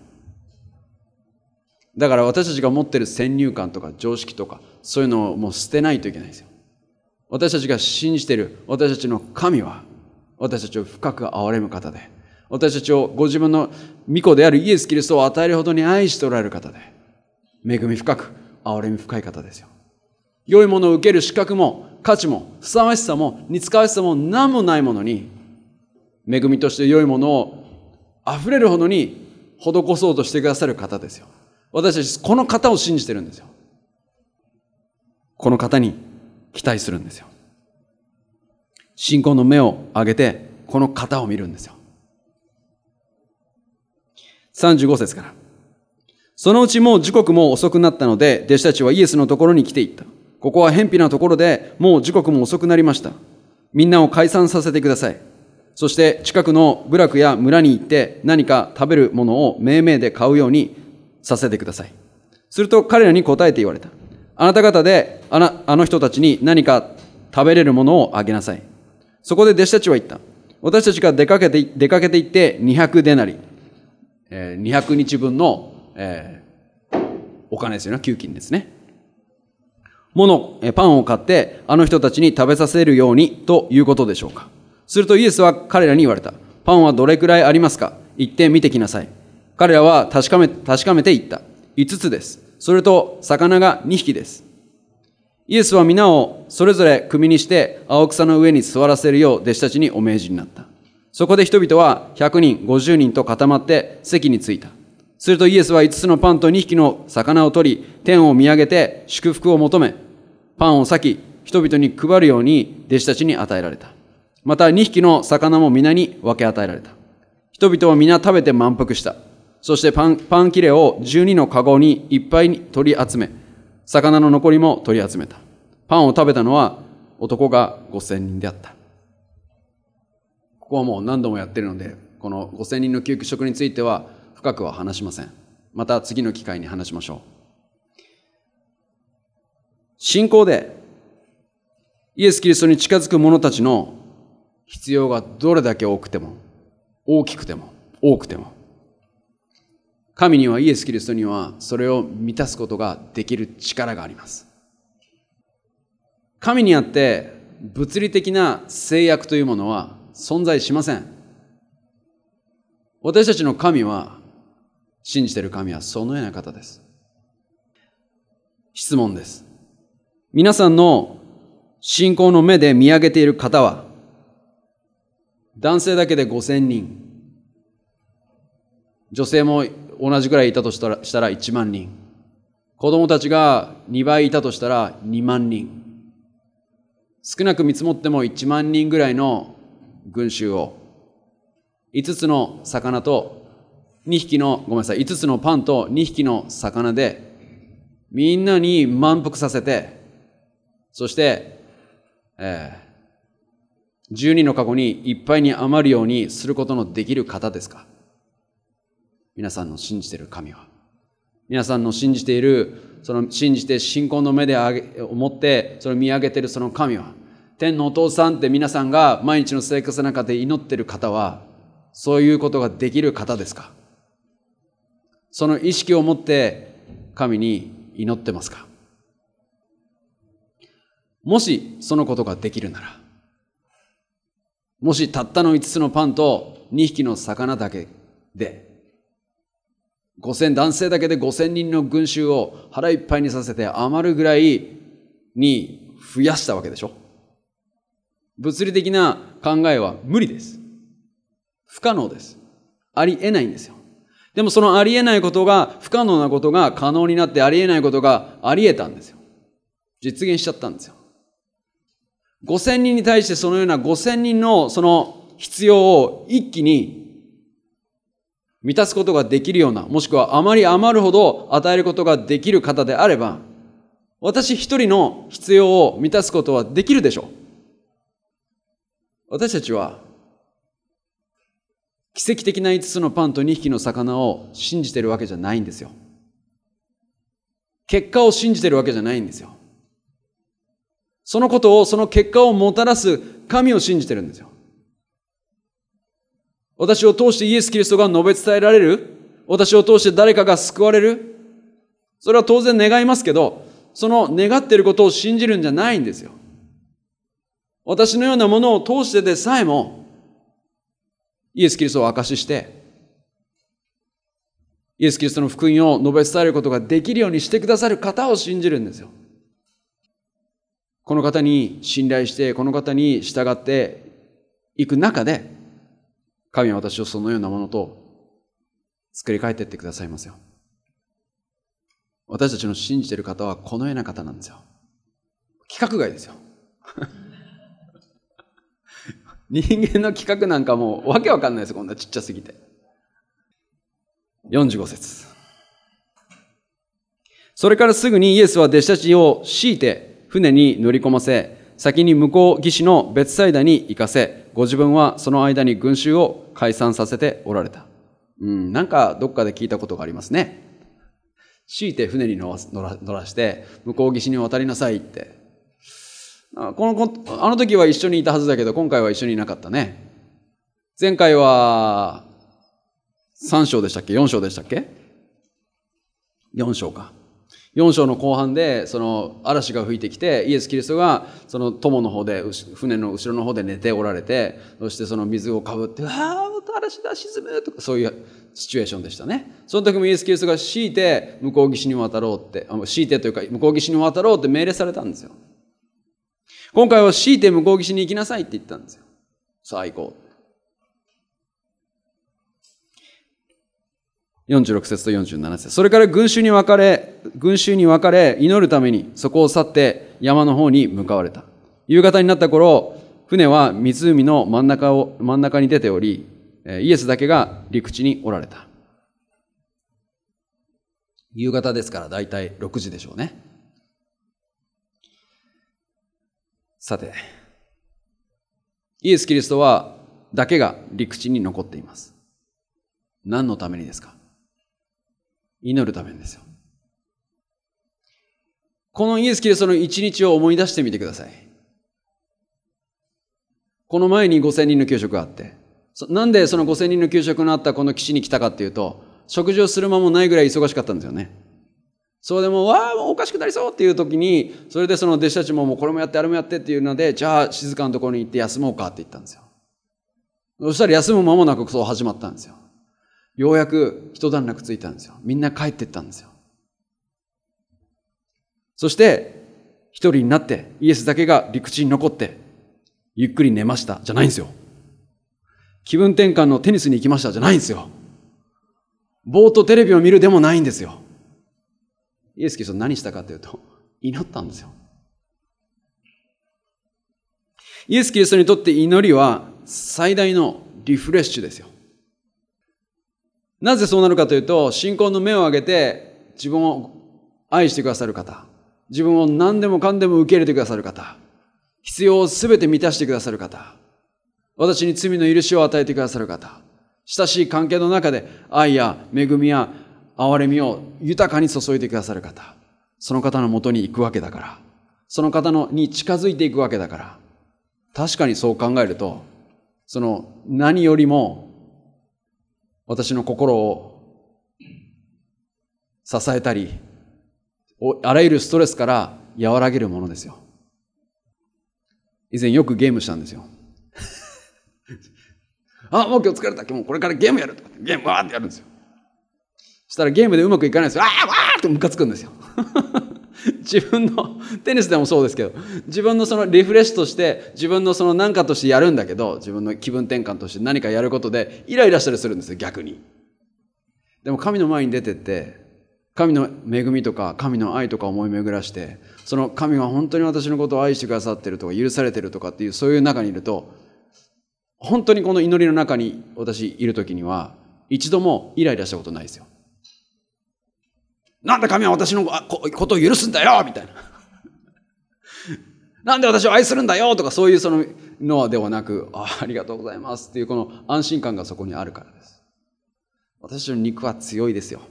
だから私たちが持っている先入観とか常識とかそういうのをもう捨てないといけないんですよ。私たちが信じている私たちの神は私たちを深く憐れむ方で、私たちをご自分の御子であるイエス・キリストを与えるほどに愛しておられる方で、恵み深く憐れみ深い方ですよ。良いものを受ける資格も価値もふさわしさも似つかわしさも何もないものに、恵みとして良いものを溢れるほどに施そうとしてくださる方ですよ。私たちこの方を信じてるんですよ。この方に期待するんですよ。信仰の目を上げてこの方を見るんですよ。さんじゅうご節から。そのうちもう時刻も遅くなったので、弟子たちはイエスのところに来ていった。ここは偏僻なところで、もう時刻も遅くなりました。みんなを解散させてください。そして近くの部落や村に行って何か食べるものを命名で買うようにさせてください。すると彼らに答えて言われた。あなた方であな、あの人たちに何か食べれるものをあげなさい。そこで弟子たちは言った。私たちが出かけて、出かけて行ってにひゃくデナリ、えー、にひゃくにちぶんの、えー、お金ですよね、給金ですね。もの、パンを買ってあの人たちに食べさせるようにということでしょうか。するとイエスは彼らに言われた。パンはどれくらいありますか？行って見てきなさい。彼らは確かめ、確かめて言った。いつつです。それと魚がにひきです。イエスは皆をそれぞれ組にして青草の上に座らせるよう弟子たちにお命じになった。そこで人々はひゃくにん、ごじゅうにんと固まって席に着いた。するとイエスはいつつのパンとにひきの魚を取り、天を見上げて祝福を求め、パンを裂き、人々に配るように弟子たちに与えられた。またにひきの魚も皆に分け与えられた。人々は皆食べて満腹した。そしてパン、パン切れをじゅうにのかごにいっぱいに取り集め、魚の残りも取り集めた。パンを食べたのは男がごせんにんであった。ここはもう何度もやってるので、このごせんにんの給食については深くは話しません。また次の機会に話しましょう。信仰でイエス・キリストに近づく者たちの必要がどれだけ多くても、大きくても、多くても、神には、イエス・キリストにはそれを満たすことができる力があります。神にあって物理的な制約というものは存在しません。私たちの神は、信じている神はそのような方です。質問です。皆さんの信仰の目で見上げている方は、男性だけでごせんにん、女性も同じぐらいいたとしたら、したらいちまんにん、子供たちがにばいいたとしたらにまんにん、少なく見積もってもいちまんにんぐらいの群衆を、いつつの魚とにひきの、ごめんなさい、いつつのパンとにひきの魚で、みんなに満腹させて、そして、えー、じゅうにのかごにいっぱいに余るようにすることのできる方ですか？皆さんの信じている神は。皆さんの信じている、その信じて信仰の目で思ってそれを見上げているその神は、天のお父さんって皆さんが毎日の生活の中で祈っている方は、そういうことができる方ですか？その意識を持って神に祈ってますか？もしそのことができるなら、もしたったのいつつのパンとにひきの魚だけで、ごせん、男性だけでごせんにんの群衆を腹いっぱいにさせて余るぐらいに増やしたわけでしょ。物理的な考えは無理です。不可能です。ありえないんですよ。でもそのありえないことが、不可能なことが可能になって、ありえないことがありえたんですよ。実現しちゃったんですよ。ごせんにんに対してそのようなごせんにんのその必要を一気に満たすことができるような、もしくはあまり余るほど与えることができる方であれば、私一人の必要を満たすことはできるでしょう。私たちは奇跡的ないつつのパンとにひきの魚を信じているわけじゃないんですよ。結果を信じているわけじゃないんですよ。そのことを、その結果をもたらす神を信じてるんですよ。私を通してイエス・キリストが述べ伝えられる、私を通して誰かが救われる、それは当然願いますけど、その願っていることを信じるんじゃないんですよ。私のようなものを通してでさえも、イエス・キリストを証しして、イエス・キリストの福音を述べ伝えることができるようにしてくださる方を信じるんですよ。この方に信頼して、この方に従っていく中で、神は私をそのようなものと作り変えていってくださいますよ。私たちの信じている方はこのような方なんですよ。規格外ですよ。 人間の企画なんかもうわけわかんないです。こんなちっちゃすぎて。よんじゅうご節。それからすぐにイエスは弟子たちを強いて船に乗り込ませ、先に向こう岸のベツサイダに行かせ、ご自分はその間に群衆を解散させておられた。うん、なんかどっかで聞いたことがありますね。強いて船に乗ら、乗ら、乗らして、向こう岸に渡りなさいって。あこの、あの時は一緒にいたはずだけど、今回は一緒にいなかったね。前回はさん章でしたっけ ?よん 章でしたっけ ?よん 章か。よん章の後半で、その嵐が吹いてきて、イエス・キリストがその友の方で、船の後ろの方で寝ておられて、そしてその水をかぶって、ああ、嵐だ、沈むとか、そういうシチュエーションでしたね。その時もイエス・キリストが強いて向こう岸に渡ろうって、強いてというか向こう岸に渡ろうって命令されたんですよ。今回は強いて向こう岸に行きなさいって言ったんですよ。さあ行こう。よんじゅうろく節とよんじゅうなな節。それから群衆に分かれ、群衆に分かれ、祈るためにそこを去って山の方に向かわれた。夕方になった頃、船は湖の真ん中を、真ん中に出ており、イエスだけが陸地におられた。夕方ですからだいたいろくじでしょうね。さて、イエス・キリストはだけが陸地に残っています。何のためにですか？祈るためにですよ。このイエス・キリストの一日を思い出してみてください。この前にごせんにんの給食があって、なんでそのごせんにんの給食のあったこの岸に来たかっていうと、食事をする間もないぐらい忙しかったんですよね。そうでも、わあ、もうおかしくなりそうっていう時に、それでその弟子たちももうこれもやってあれもやってっていうので、じゃあ静かなところに行って休もうかって言ったんですよ。そしたら休む間もなくそう始まったんですよ。ようやく一段落ついたんですよ。みんな帰っていったんですよ。そして一人になってイエスだけが陸地に残ってゆっくり寝ましたじゃないんですよ。気分転換のテニスに行きましたじゃないんですよ。ぼーっとテレビを見るでもないんですよ。イエス・キリスト何したかというと祈ったんですよ。イエス・キリストにとって祈りは最大のリフレッシュですよ。なぜそうなるかというと、信仰の目を上げて自分を愛してくださる方、自分を何でもかんでも受け入れてくださる方、必要をすべて満たしてくださる方、私に罪の許しを与えてくださる方、親しい関係の中で愛や恵みや憐れみを豊かに注いでくださる方、その方のもとに行くわけだから、その方のに近づいていくわけだから、確かにそう考えると、その何よりも私の心を支えたり、あらゆるストレスから和らげるものですよ。以前よくゲームしたんですよ。あ、もう今日疲れた。今日これからゲームやるとかゲームわーってやるんですよ。そしたらゲームでうまくいかないんですよ。あーわーってムカつくんですよ。自分のテニスでもそうですけど、自分のそのリフレッシュとして自分のその何かとしてやるんだけど、自分の気分転換として何かやることでイライラしたりするんですよ、逆に。でも神の前に出てって神の恵みとか神の愛とか思い巡らして、その神は本当に私のことを愛してくださってるとか許されてるとかっていうそういう中にいると、本当にこの祈りの中に私いるときには一度もイライラしたことないですよ。なんで神は私のことを許すんだよみたいな。なんで私を愛するんだよとかそういうそののではなく、 あ, ありがとうございますっていうこの安心感がそこにあるからです。私の肉は強いですよ。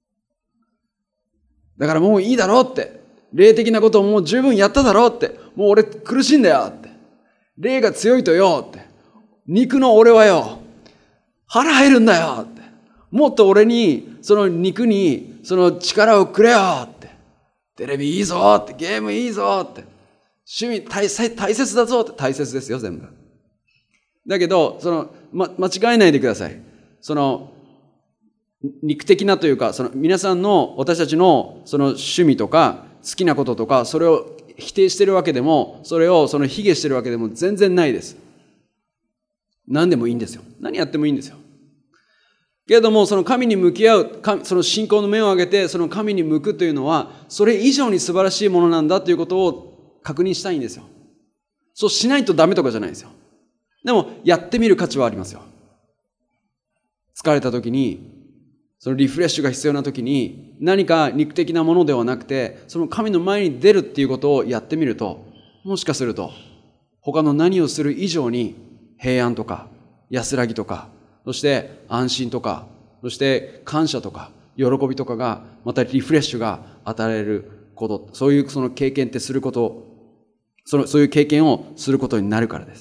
だからもういいだろうって、霊的なことをもう十分やっただろうって、もう俺苦しいんだよって、霊が強いとよって、肉の俺はよ腹減るんだよって、もっと俺にその肉にその力をくれよって、テレビいいぞって、ゲームいいぞって、趣味 大, 大切だぞって、大切ですよ全部。だけどその、ま、間違えないでください。その肉的なというか、その皆さんの私たちのその趣味とか好きなこととか、それを否定してるわけでも、それをその卑下してるわけでも全然ないです。何でもいいんですよ。何やってもいいんですよ。けれどもその神に向き合う、その信仰の目を上げてその神に向くというのは、それ以上に素晴らしいものなんだということを確認したいんですよ。そうしないとダメとかじゃないですよ。 でも、やってみる価値はありますよ。疲れた時に、そのリフレッシュが必要な時に、何か肉的なものではなくて、その神の前に出るっていうことをやってみると、もしかすると、他の何をする以上に平安とか安らぎとか、そして安心とか、そして感謝とか喜びとかが、またリフレッシュが与えられること、そういうその経験ってすること、そのそういう経験をすることになるからです。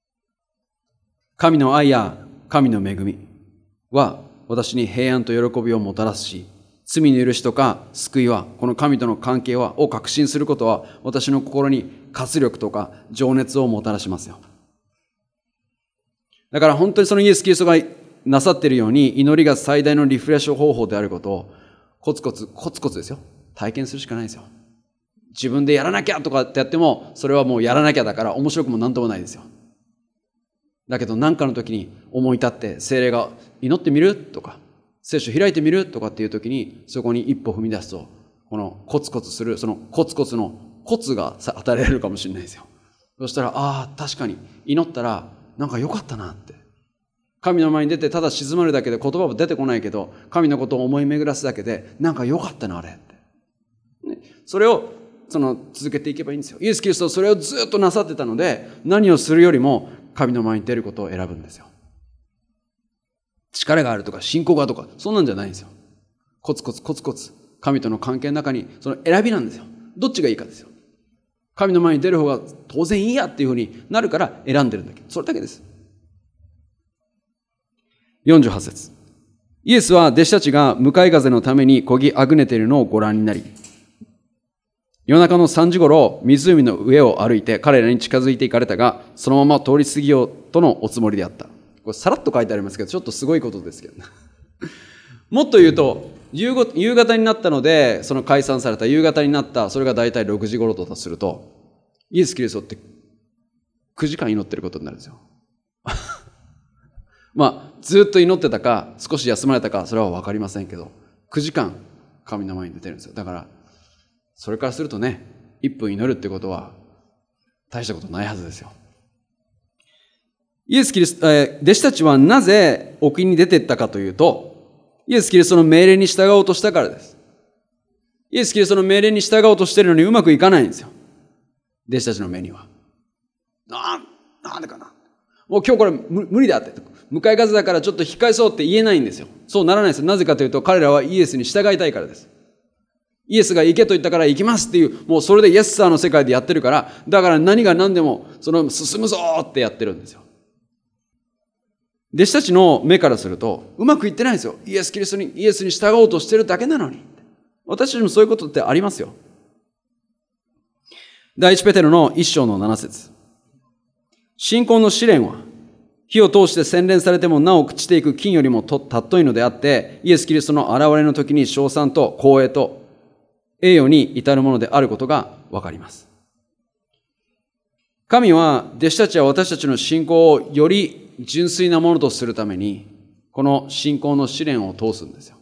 神の愛や神の恵みは私に平安と喜びをもたらすし、罪の許しとか救いは、この神との関係はを確信することは、私の心に活力とか情熱をもたらしますよ。だから本当にそのイエス・キリストがなさっているように、祈りが最大のリフレッシュ方法であることを、コツコツ、コツコツですよ。体験するしかないですよ。自分でやらなきゃとかってやっても、それはもうやらなきゃだから面白くもなんともないですよ。だけど何かの時に思い立って聖霊が祈ってみるとか、聖書開いてみるとかっていう時に、そこに一歩踏み出すと、このコツコツする、そのコツコツのコツが与えられるかもしれないですよ。そしたら、ああ、確かに祈ったらなんか良かったなって。神の前に出てただ静まるだけで言葉も出てこないけど、神のことを思い巡らすだけでなんか良かったなあれって。ね、それをその続けていけばいいんですよ。イエス・キリストはそれをずっとなさってたので、何をするよりも神の前に出ることを選ぶんですよ。力があるとか信仰がとかそんなんじゃないんですよ。コツコツコツコツ神との関係の中にその選びなんですよ。どっちがいいかですよ。神の前に出る方が当然いいやっていうふうになるから選んでるんだけど、それだけです。よんじゅうはち節。イエスは弟子たちが向かい風のために漕ぎあぐねているのをご覧になり、夜中のさんじ頃、湖の上を歩いて彼らに近づいていかれたが、そのまま通り過ぎようとのおつもりであった。これさらっと書いてありますけど、ちょっとすごいことですけどね。もっと言うと、夕方になったので、その解散された夕方になった、それが大体ろくじ頃だとすると、イエス・キリストってくじかん祈ってることになるんですよ。まあ、ずっと祈ってたか、少し休まれたか、それは分かりませんけど、くじかん神の前に出てるんですよ。だから、それからするとね、いっぷん祈るってことは大したことないはずですよ。イエス・キリスト、えー、弟子たちはなぜ沖に出ていったかというと、イエス・キリストの命令に従おうとしたからです。イエス・キリストの命令に従おうとしているのにうまくいかないんですよ。弟子たちの目には。な、なんでかな。もう今日これ無理だって。向かい風だからちょっと控えそうって言えないんですよ。そうならないです。なぜかというと、彼らはイエスに従いたいからです。イエスが行けと言ったから行きますっていう、もうそれでイエスサーの世界でやってるから、だから何が何でもその進むぞってやってるんですよ。弟子たちの目からするとうまくいってないんですよ。イエス・キリストに、イエスに従おうとしてるだけなのに。私たちもそういうことってありますよ。第一ペテロの一章の七節。信仰の試練は火を通して洗練されてもなお朽ちていく金よりもと尊いのであって、イエス・キリストの現れの時に称賛と光栄と栄誉に至るものであることがわかります。神は弟子たちは私たちの信仰をより純粋なものとするために、この信仰の試練を通すんですよ。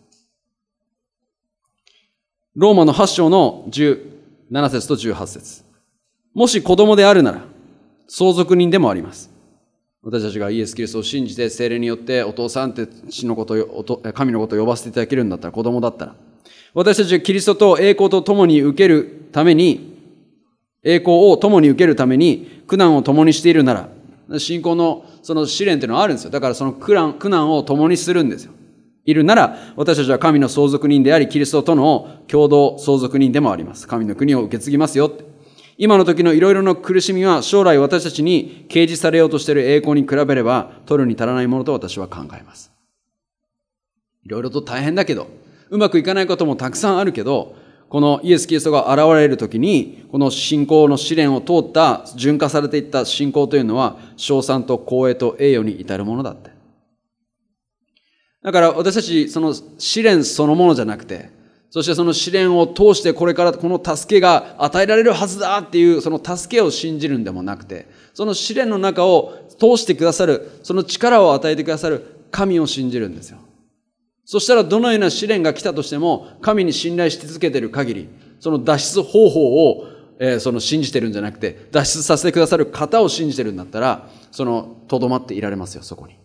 ローマのはち章のじゅうなな節とじゅうはち節。もし子供であるなら、相続人でもあります。私たちがイエス・キリストを信じて聖霊によってお父さんって父のことを、神のことを呼ばせていただけるんだったら、子供だったら、私たちはキリストと栄光と共に受けるために、栄光を共に受けるために苦難を共にしているなら、信仰のその試練っていうのはあるんですよ。だからその苦難、苦難を共にするんですよ。いるなら、私たちは神の相続人であり、キリストとの共同相続人でもあります。神の国を受け継ぎますよって。今の時のいろいろな苦しみは将来私たちに掲示されようとしている栄光に比べれば取るに足らないものと私は考えます。いろいろと大変だけど、うまくいかないこともたくさんあるけど、このイエス・キリストが現れるときに、この信仰の試練を通った純化されていった信仰というのは、称賛と光栄と栄誉に至るものだって。だから私たち、その試練そのものじゃなくて、そしてその試練を通してこれからこの助けが与えられるはずだっていうその助けを信じるんでもなくて、その試練の中を通してくださる、その力を与えてくださる神を信じるんですよ。そしたらどのような試練が来たとしても、神に信頼し続けている限り、その脱出方法をえー、その信じてるんじゃなくて、脱出させてくださる方を信じてるんだったら、その、とどまっていられますよ、そこに。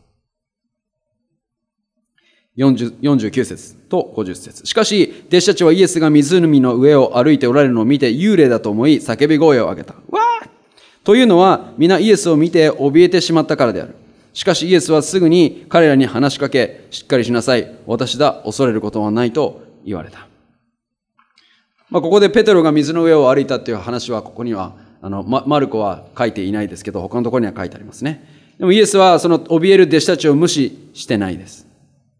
よんじゅう、よんじゅうきゅう節とごじゅう節。しかし、弟子たちはイエスが湖の上を歩いておられるのを見て幽霊だと思い、叫び声を上げた。わー！というのは、皆イエスを見て怯えてしまったからである。しかしイエスはすぐに彼らに話しかけ、しっかりしなさい。私だ。恐れることはないと言われた。まあ、ここでペテロが水の上を歩いたっていう話は、ここには、あの、マルコは書いていないですけど、他のところには書いてありますね。でもイエスはその怯える弟子たちを無視してないです。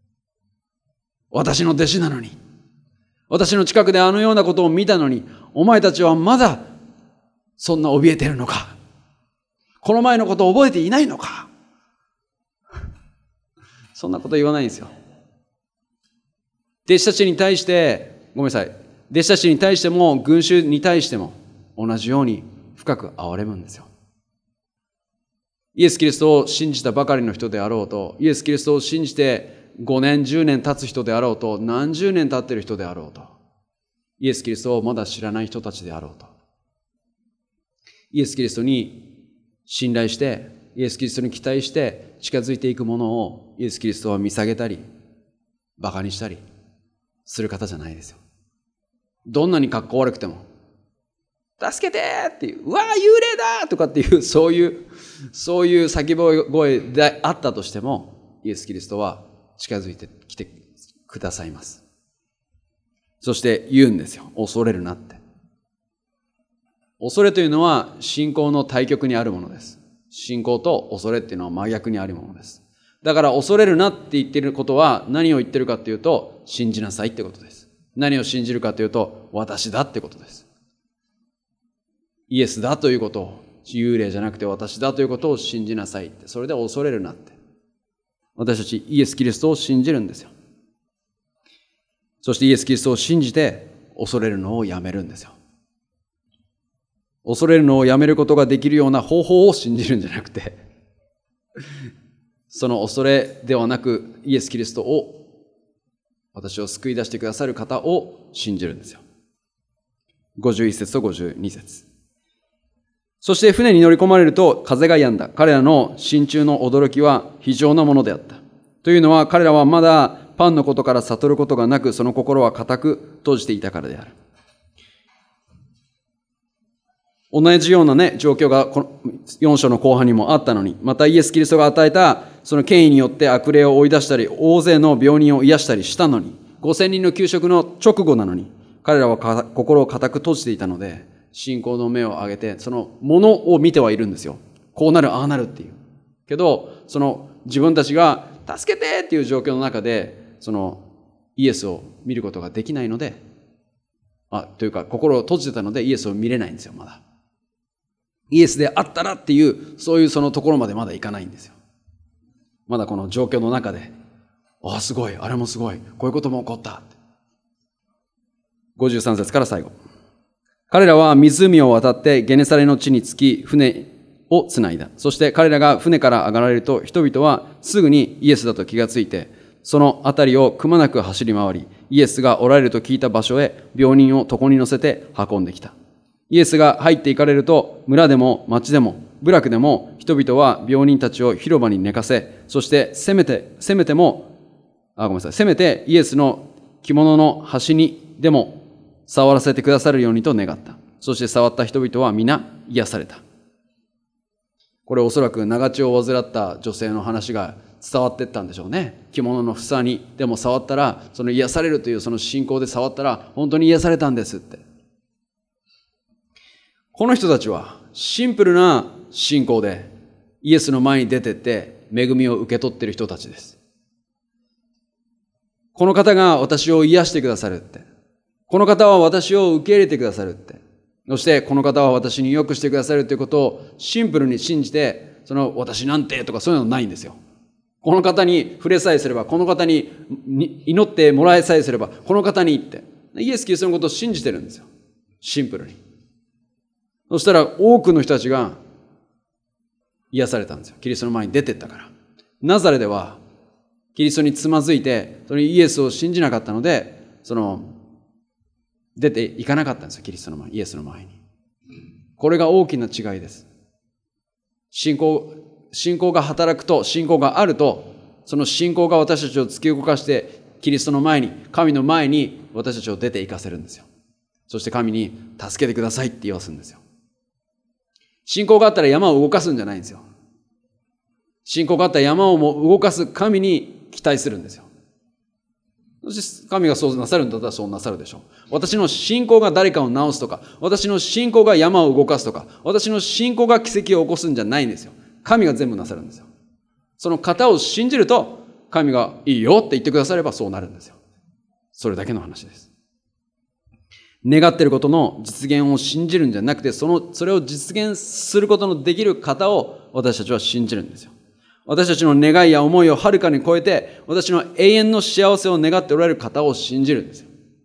私の弟子なのに、私の近くであのようなことを見たのに、お前たちはまだそんな怯えてるのか。この前のことを覚えていないのか。そんなこと言わないんですよ。弟子たちに対して、ごめんなさい。弟子たちに対しても、群衆に対しても、同じように深く憐れむんですよ。イエス・キリストを信じたばかりの人であろうと、イエス・キリストを信じてごねん、じゅうねん経つ人であろうと、何十年経っている人であろうと、イエス・キリストをまだ知らない人たちであろうと、イエス・キリストに信頼して、イエス・キリストに期待して近づいていくものを、イエス・キリストは見下げたり、馬鹿にしたりする方じゃないですよ。どんなに格好悪くても、助けてっていう、うわー幽霊だとかっていう、そういう、そういう叫び声であったとしても、イエス・キリストは近づいてきてくださいます。そして言うんですよ。恐れるなって。恐れというのは信仰の対極にあるものです。信仰と恐れっていうのは真逆にあるものです。だから恐れるなって言っていることは何を言ってるかっていうと、信じなさいってことです。何を信じるかというと、私だってことです。イエスだということを、幽霊じゃなくて私だということを信じなさいって。それで恐れるなって。私たちイエス・キリストを信じるんですよ。そしてイエス・キリストを信じて恐れるのをやめるんですよ。恐れるのをやめることができるような方法を信じるんじゃなくて、その恐れではなくイエス・キリストを、私を救い出してくださる方を信じるんですよ。ごじゅういち節とごじゅうに節。そして船に乗り込まれると風が止んだ。彼らの心中の驚きは非常なものであった。というのは彼らはまだパンのことから悟ることがなく、その心は固く閉じていたからである。同じようなね、状況がこのよん章の後半にもあったのに、またイエス・キリストが与えたその権威によって悪霊を追い出したり、大勢の病人を癒したりしたのに、ごせんにんの給食の直後なのに、彼らは心を固く閉じていたので、信仰の目を上げて、そのものを見てはいるんですよ。こうなる、ああなるっていう。けど、その自分たちが助けてっていう状況の中で、そのイエスを見ることができないので、あ、というか心を閉じてたのでイエスを見れないんですよ、まだ。イエスであったらっていう、そういうそのところまでまだいかないんですよ。まだこの状況の中で、ああ、すごい、あれもすごい、こういうことも起こったって。ごじゅうさん節から最後。彼らは湖を渡ってゲネサレの地に着き、船をつないだ。そして彼らが船から上がられると、人々はすぐにイエスだと気がついて、そのあたりをくまなく走り回り、イエスがおられると聞いた場所へ病人を床に乗せて運んできた。イエスが入っていかれると、村でも町でも部落でも人々は病人たちを広場に寝かせ、そしてせめて、せめても、あ、ごめんなさい、せめてイエスの着物の端にでも触らせてくださるようにと願った。そして触った人々は皆癒された。これおそらく長血を患った女性の話が伝わっていったんでしょうね。着物の房にでも触ったら、その癒されるというその信仰で触ったら、本当に癒されたんですって。この人たちはシンプルな信仰でイエスの前に出てって恵みを受け取っている人たちです。この方が私を癒してくださるって。この方は私を受け入れてくださるって。そしてこの方は私に良くしてくださるということをシンプルに信じて、その私なんてとかそういうのないんですよ。この方に触れさえすれば、この方に祈ってもらえさえすれば、この方にって。イエス・キリストのことを信じてるんですよ。シンプルに。そしたら多くの人たちが癒されたんですよ。キリストの前に出てったから。ナザレではキリストにつまずいて、そのイエスを信じなかったので、その出ていかなかったんですよ。キリストの前、イエスの前に。 これが大きな違いです。信仰、信仰が働くと、信仰があると、その信仰が私たちを突き動かして、キリストの前に、神の前に私たちを出て行かせるんですよ。そして神に助けてくださいって言わすんですよ。信仰があったら山を動かすんじゃないんですよ。信仰があったら山をも動かす神に期待するんですよ。そして神がそうなさるんだったらそうなさるでしょう。私の信仰が誰かを治すとか、私の信仰が山を動かすとか、私の信仰が奇跡を起こすんじゃないんですよ。神が全部なさるんですよ。その方を信じると、神がいいよって言ってくださればそうなるんですよ。それだけの話です。願っていることの実現を信じるんじゃなくて、その、それを実現することのできる方を私たちは信じるんですよ。私たちの願いや思いをはるかに超えて、私の永遠の幸せを願っておられる方を信じるんですよ。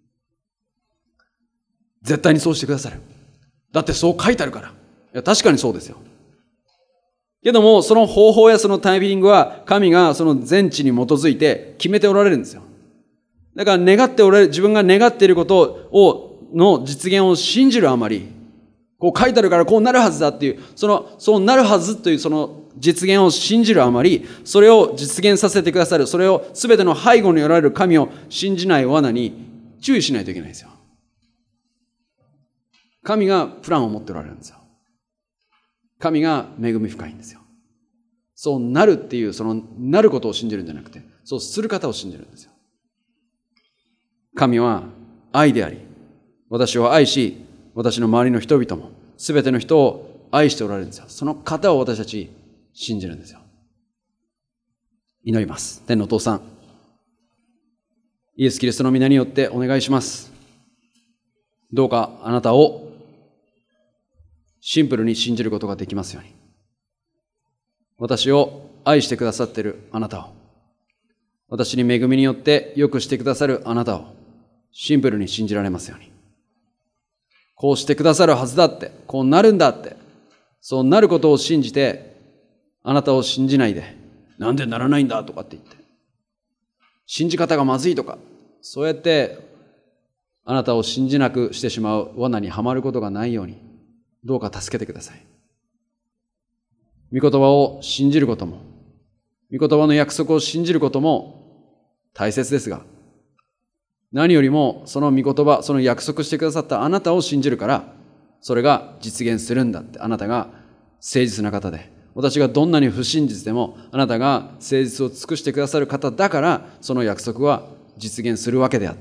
絶対にそうしてくださる。だってそう書いてあるから。いや、確かにそうですよ。けども、その方法やそのタイミングは、神がその全知に基づいて決めておられるんですよ。だから願っておられる、自分が願っていることを、の実現を信じるあまり、こう書いてあるからこうなるはずだっていう、その、そうなるはずというその実現を信じるあまり、それを実現させてくださる、それを全ての背後におられる神を信じない罠に注意しないといけないんですよ。神がプランを持っておられるんですよ。神が恵み深いんですよ。そうなるっていう、そのなることを信じるんじゃなくて、そうする方を信じるんですよ。神は愛であり、私を愛し、私の周りの人々も、すべての人を愛しておられるんですよ。その方を私たち信じるんですよ。祈ります。天のお父さん、イエス・キリストの皆によってお願いします。どうかあなたをシンプルに信じることができますように。私を愛してくださっているあなたを、私に恵みによって良くしてくださるあなたをシンプルに信じられますように。こうしてくださるはずだって、こうなるんだって、そうなることを信じて、あなたを信じないで、なんでならないんだとかって言って、信じ方がまずいとか、そうやってあなたを信じなくしてしまう罠にはまることがないように、どうか助けてください。御言葉を信じることも、御言葉の約束を信じることも大切ですが、何よりもその御言葉、その約束してくださったあなたを信じるから、それが実現するんだって、あなたが誠実な方で、私がどんなに不真実でも、あなたが誠実を尽くしてくださる方だから、その約束は実現するわけであって、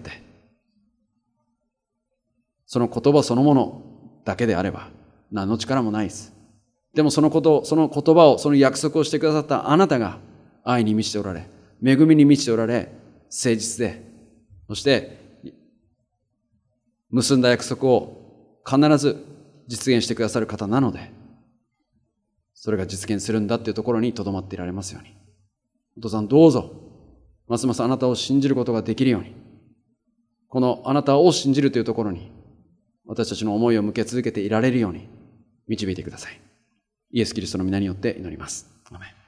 その言葉そのものだけであれば、何の力もないです。でもそのこと、その言葉を、その約束をしてくださったあなたが、愛に満ちておられ、恵みに満ちておられ、誠実で、そして、結んだ約束を必ず実現してくださる方なので、それが実現するんだっていうところに留まっていられますように。お父さんどうぞ、ますますあなたを信じることができるように、このあなたを信じるというところに、私たちの思いを向け続けていられるように導いてください。イエス・キリストの皆によって祈ります。アーメン。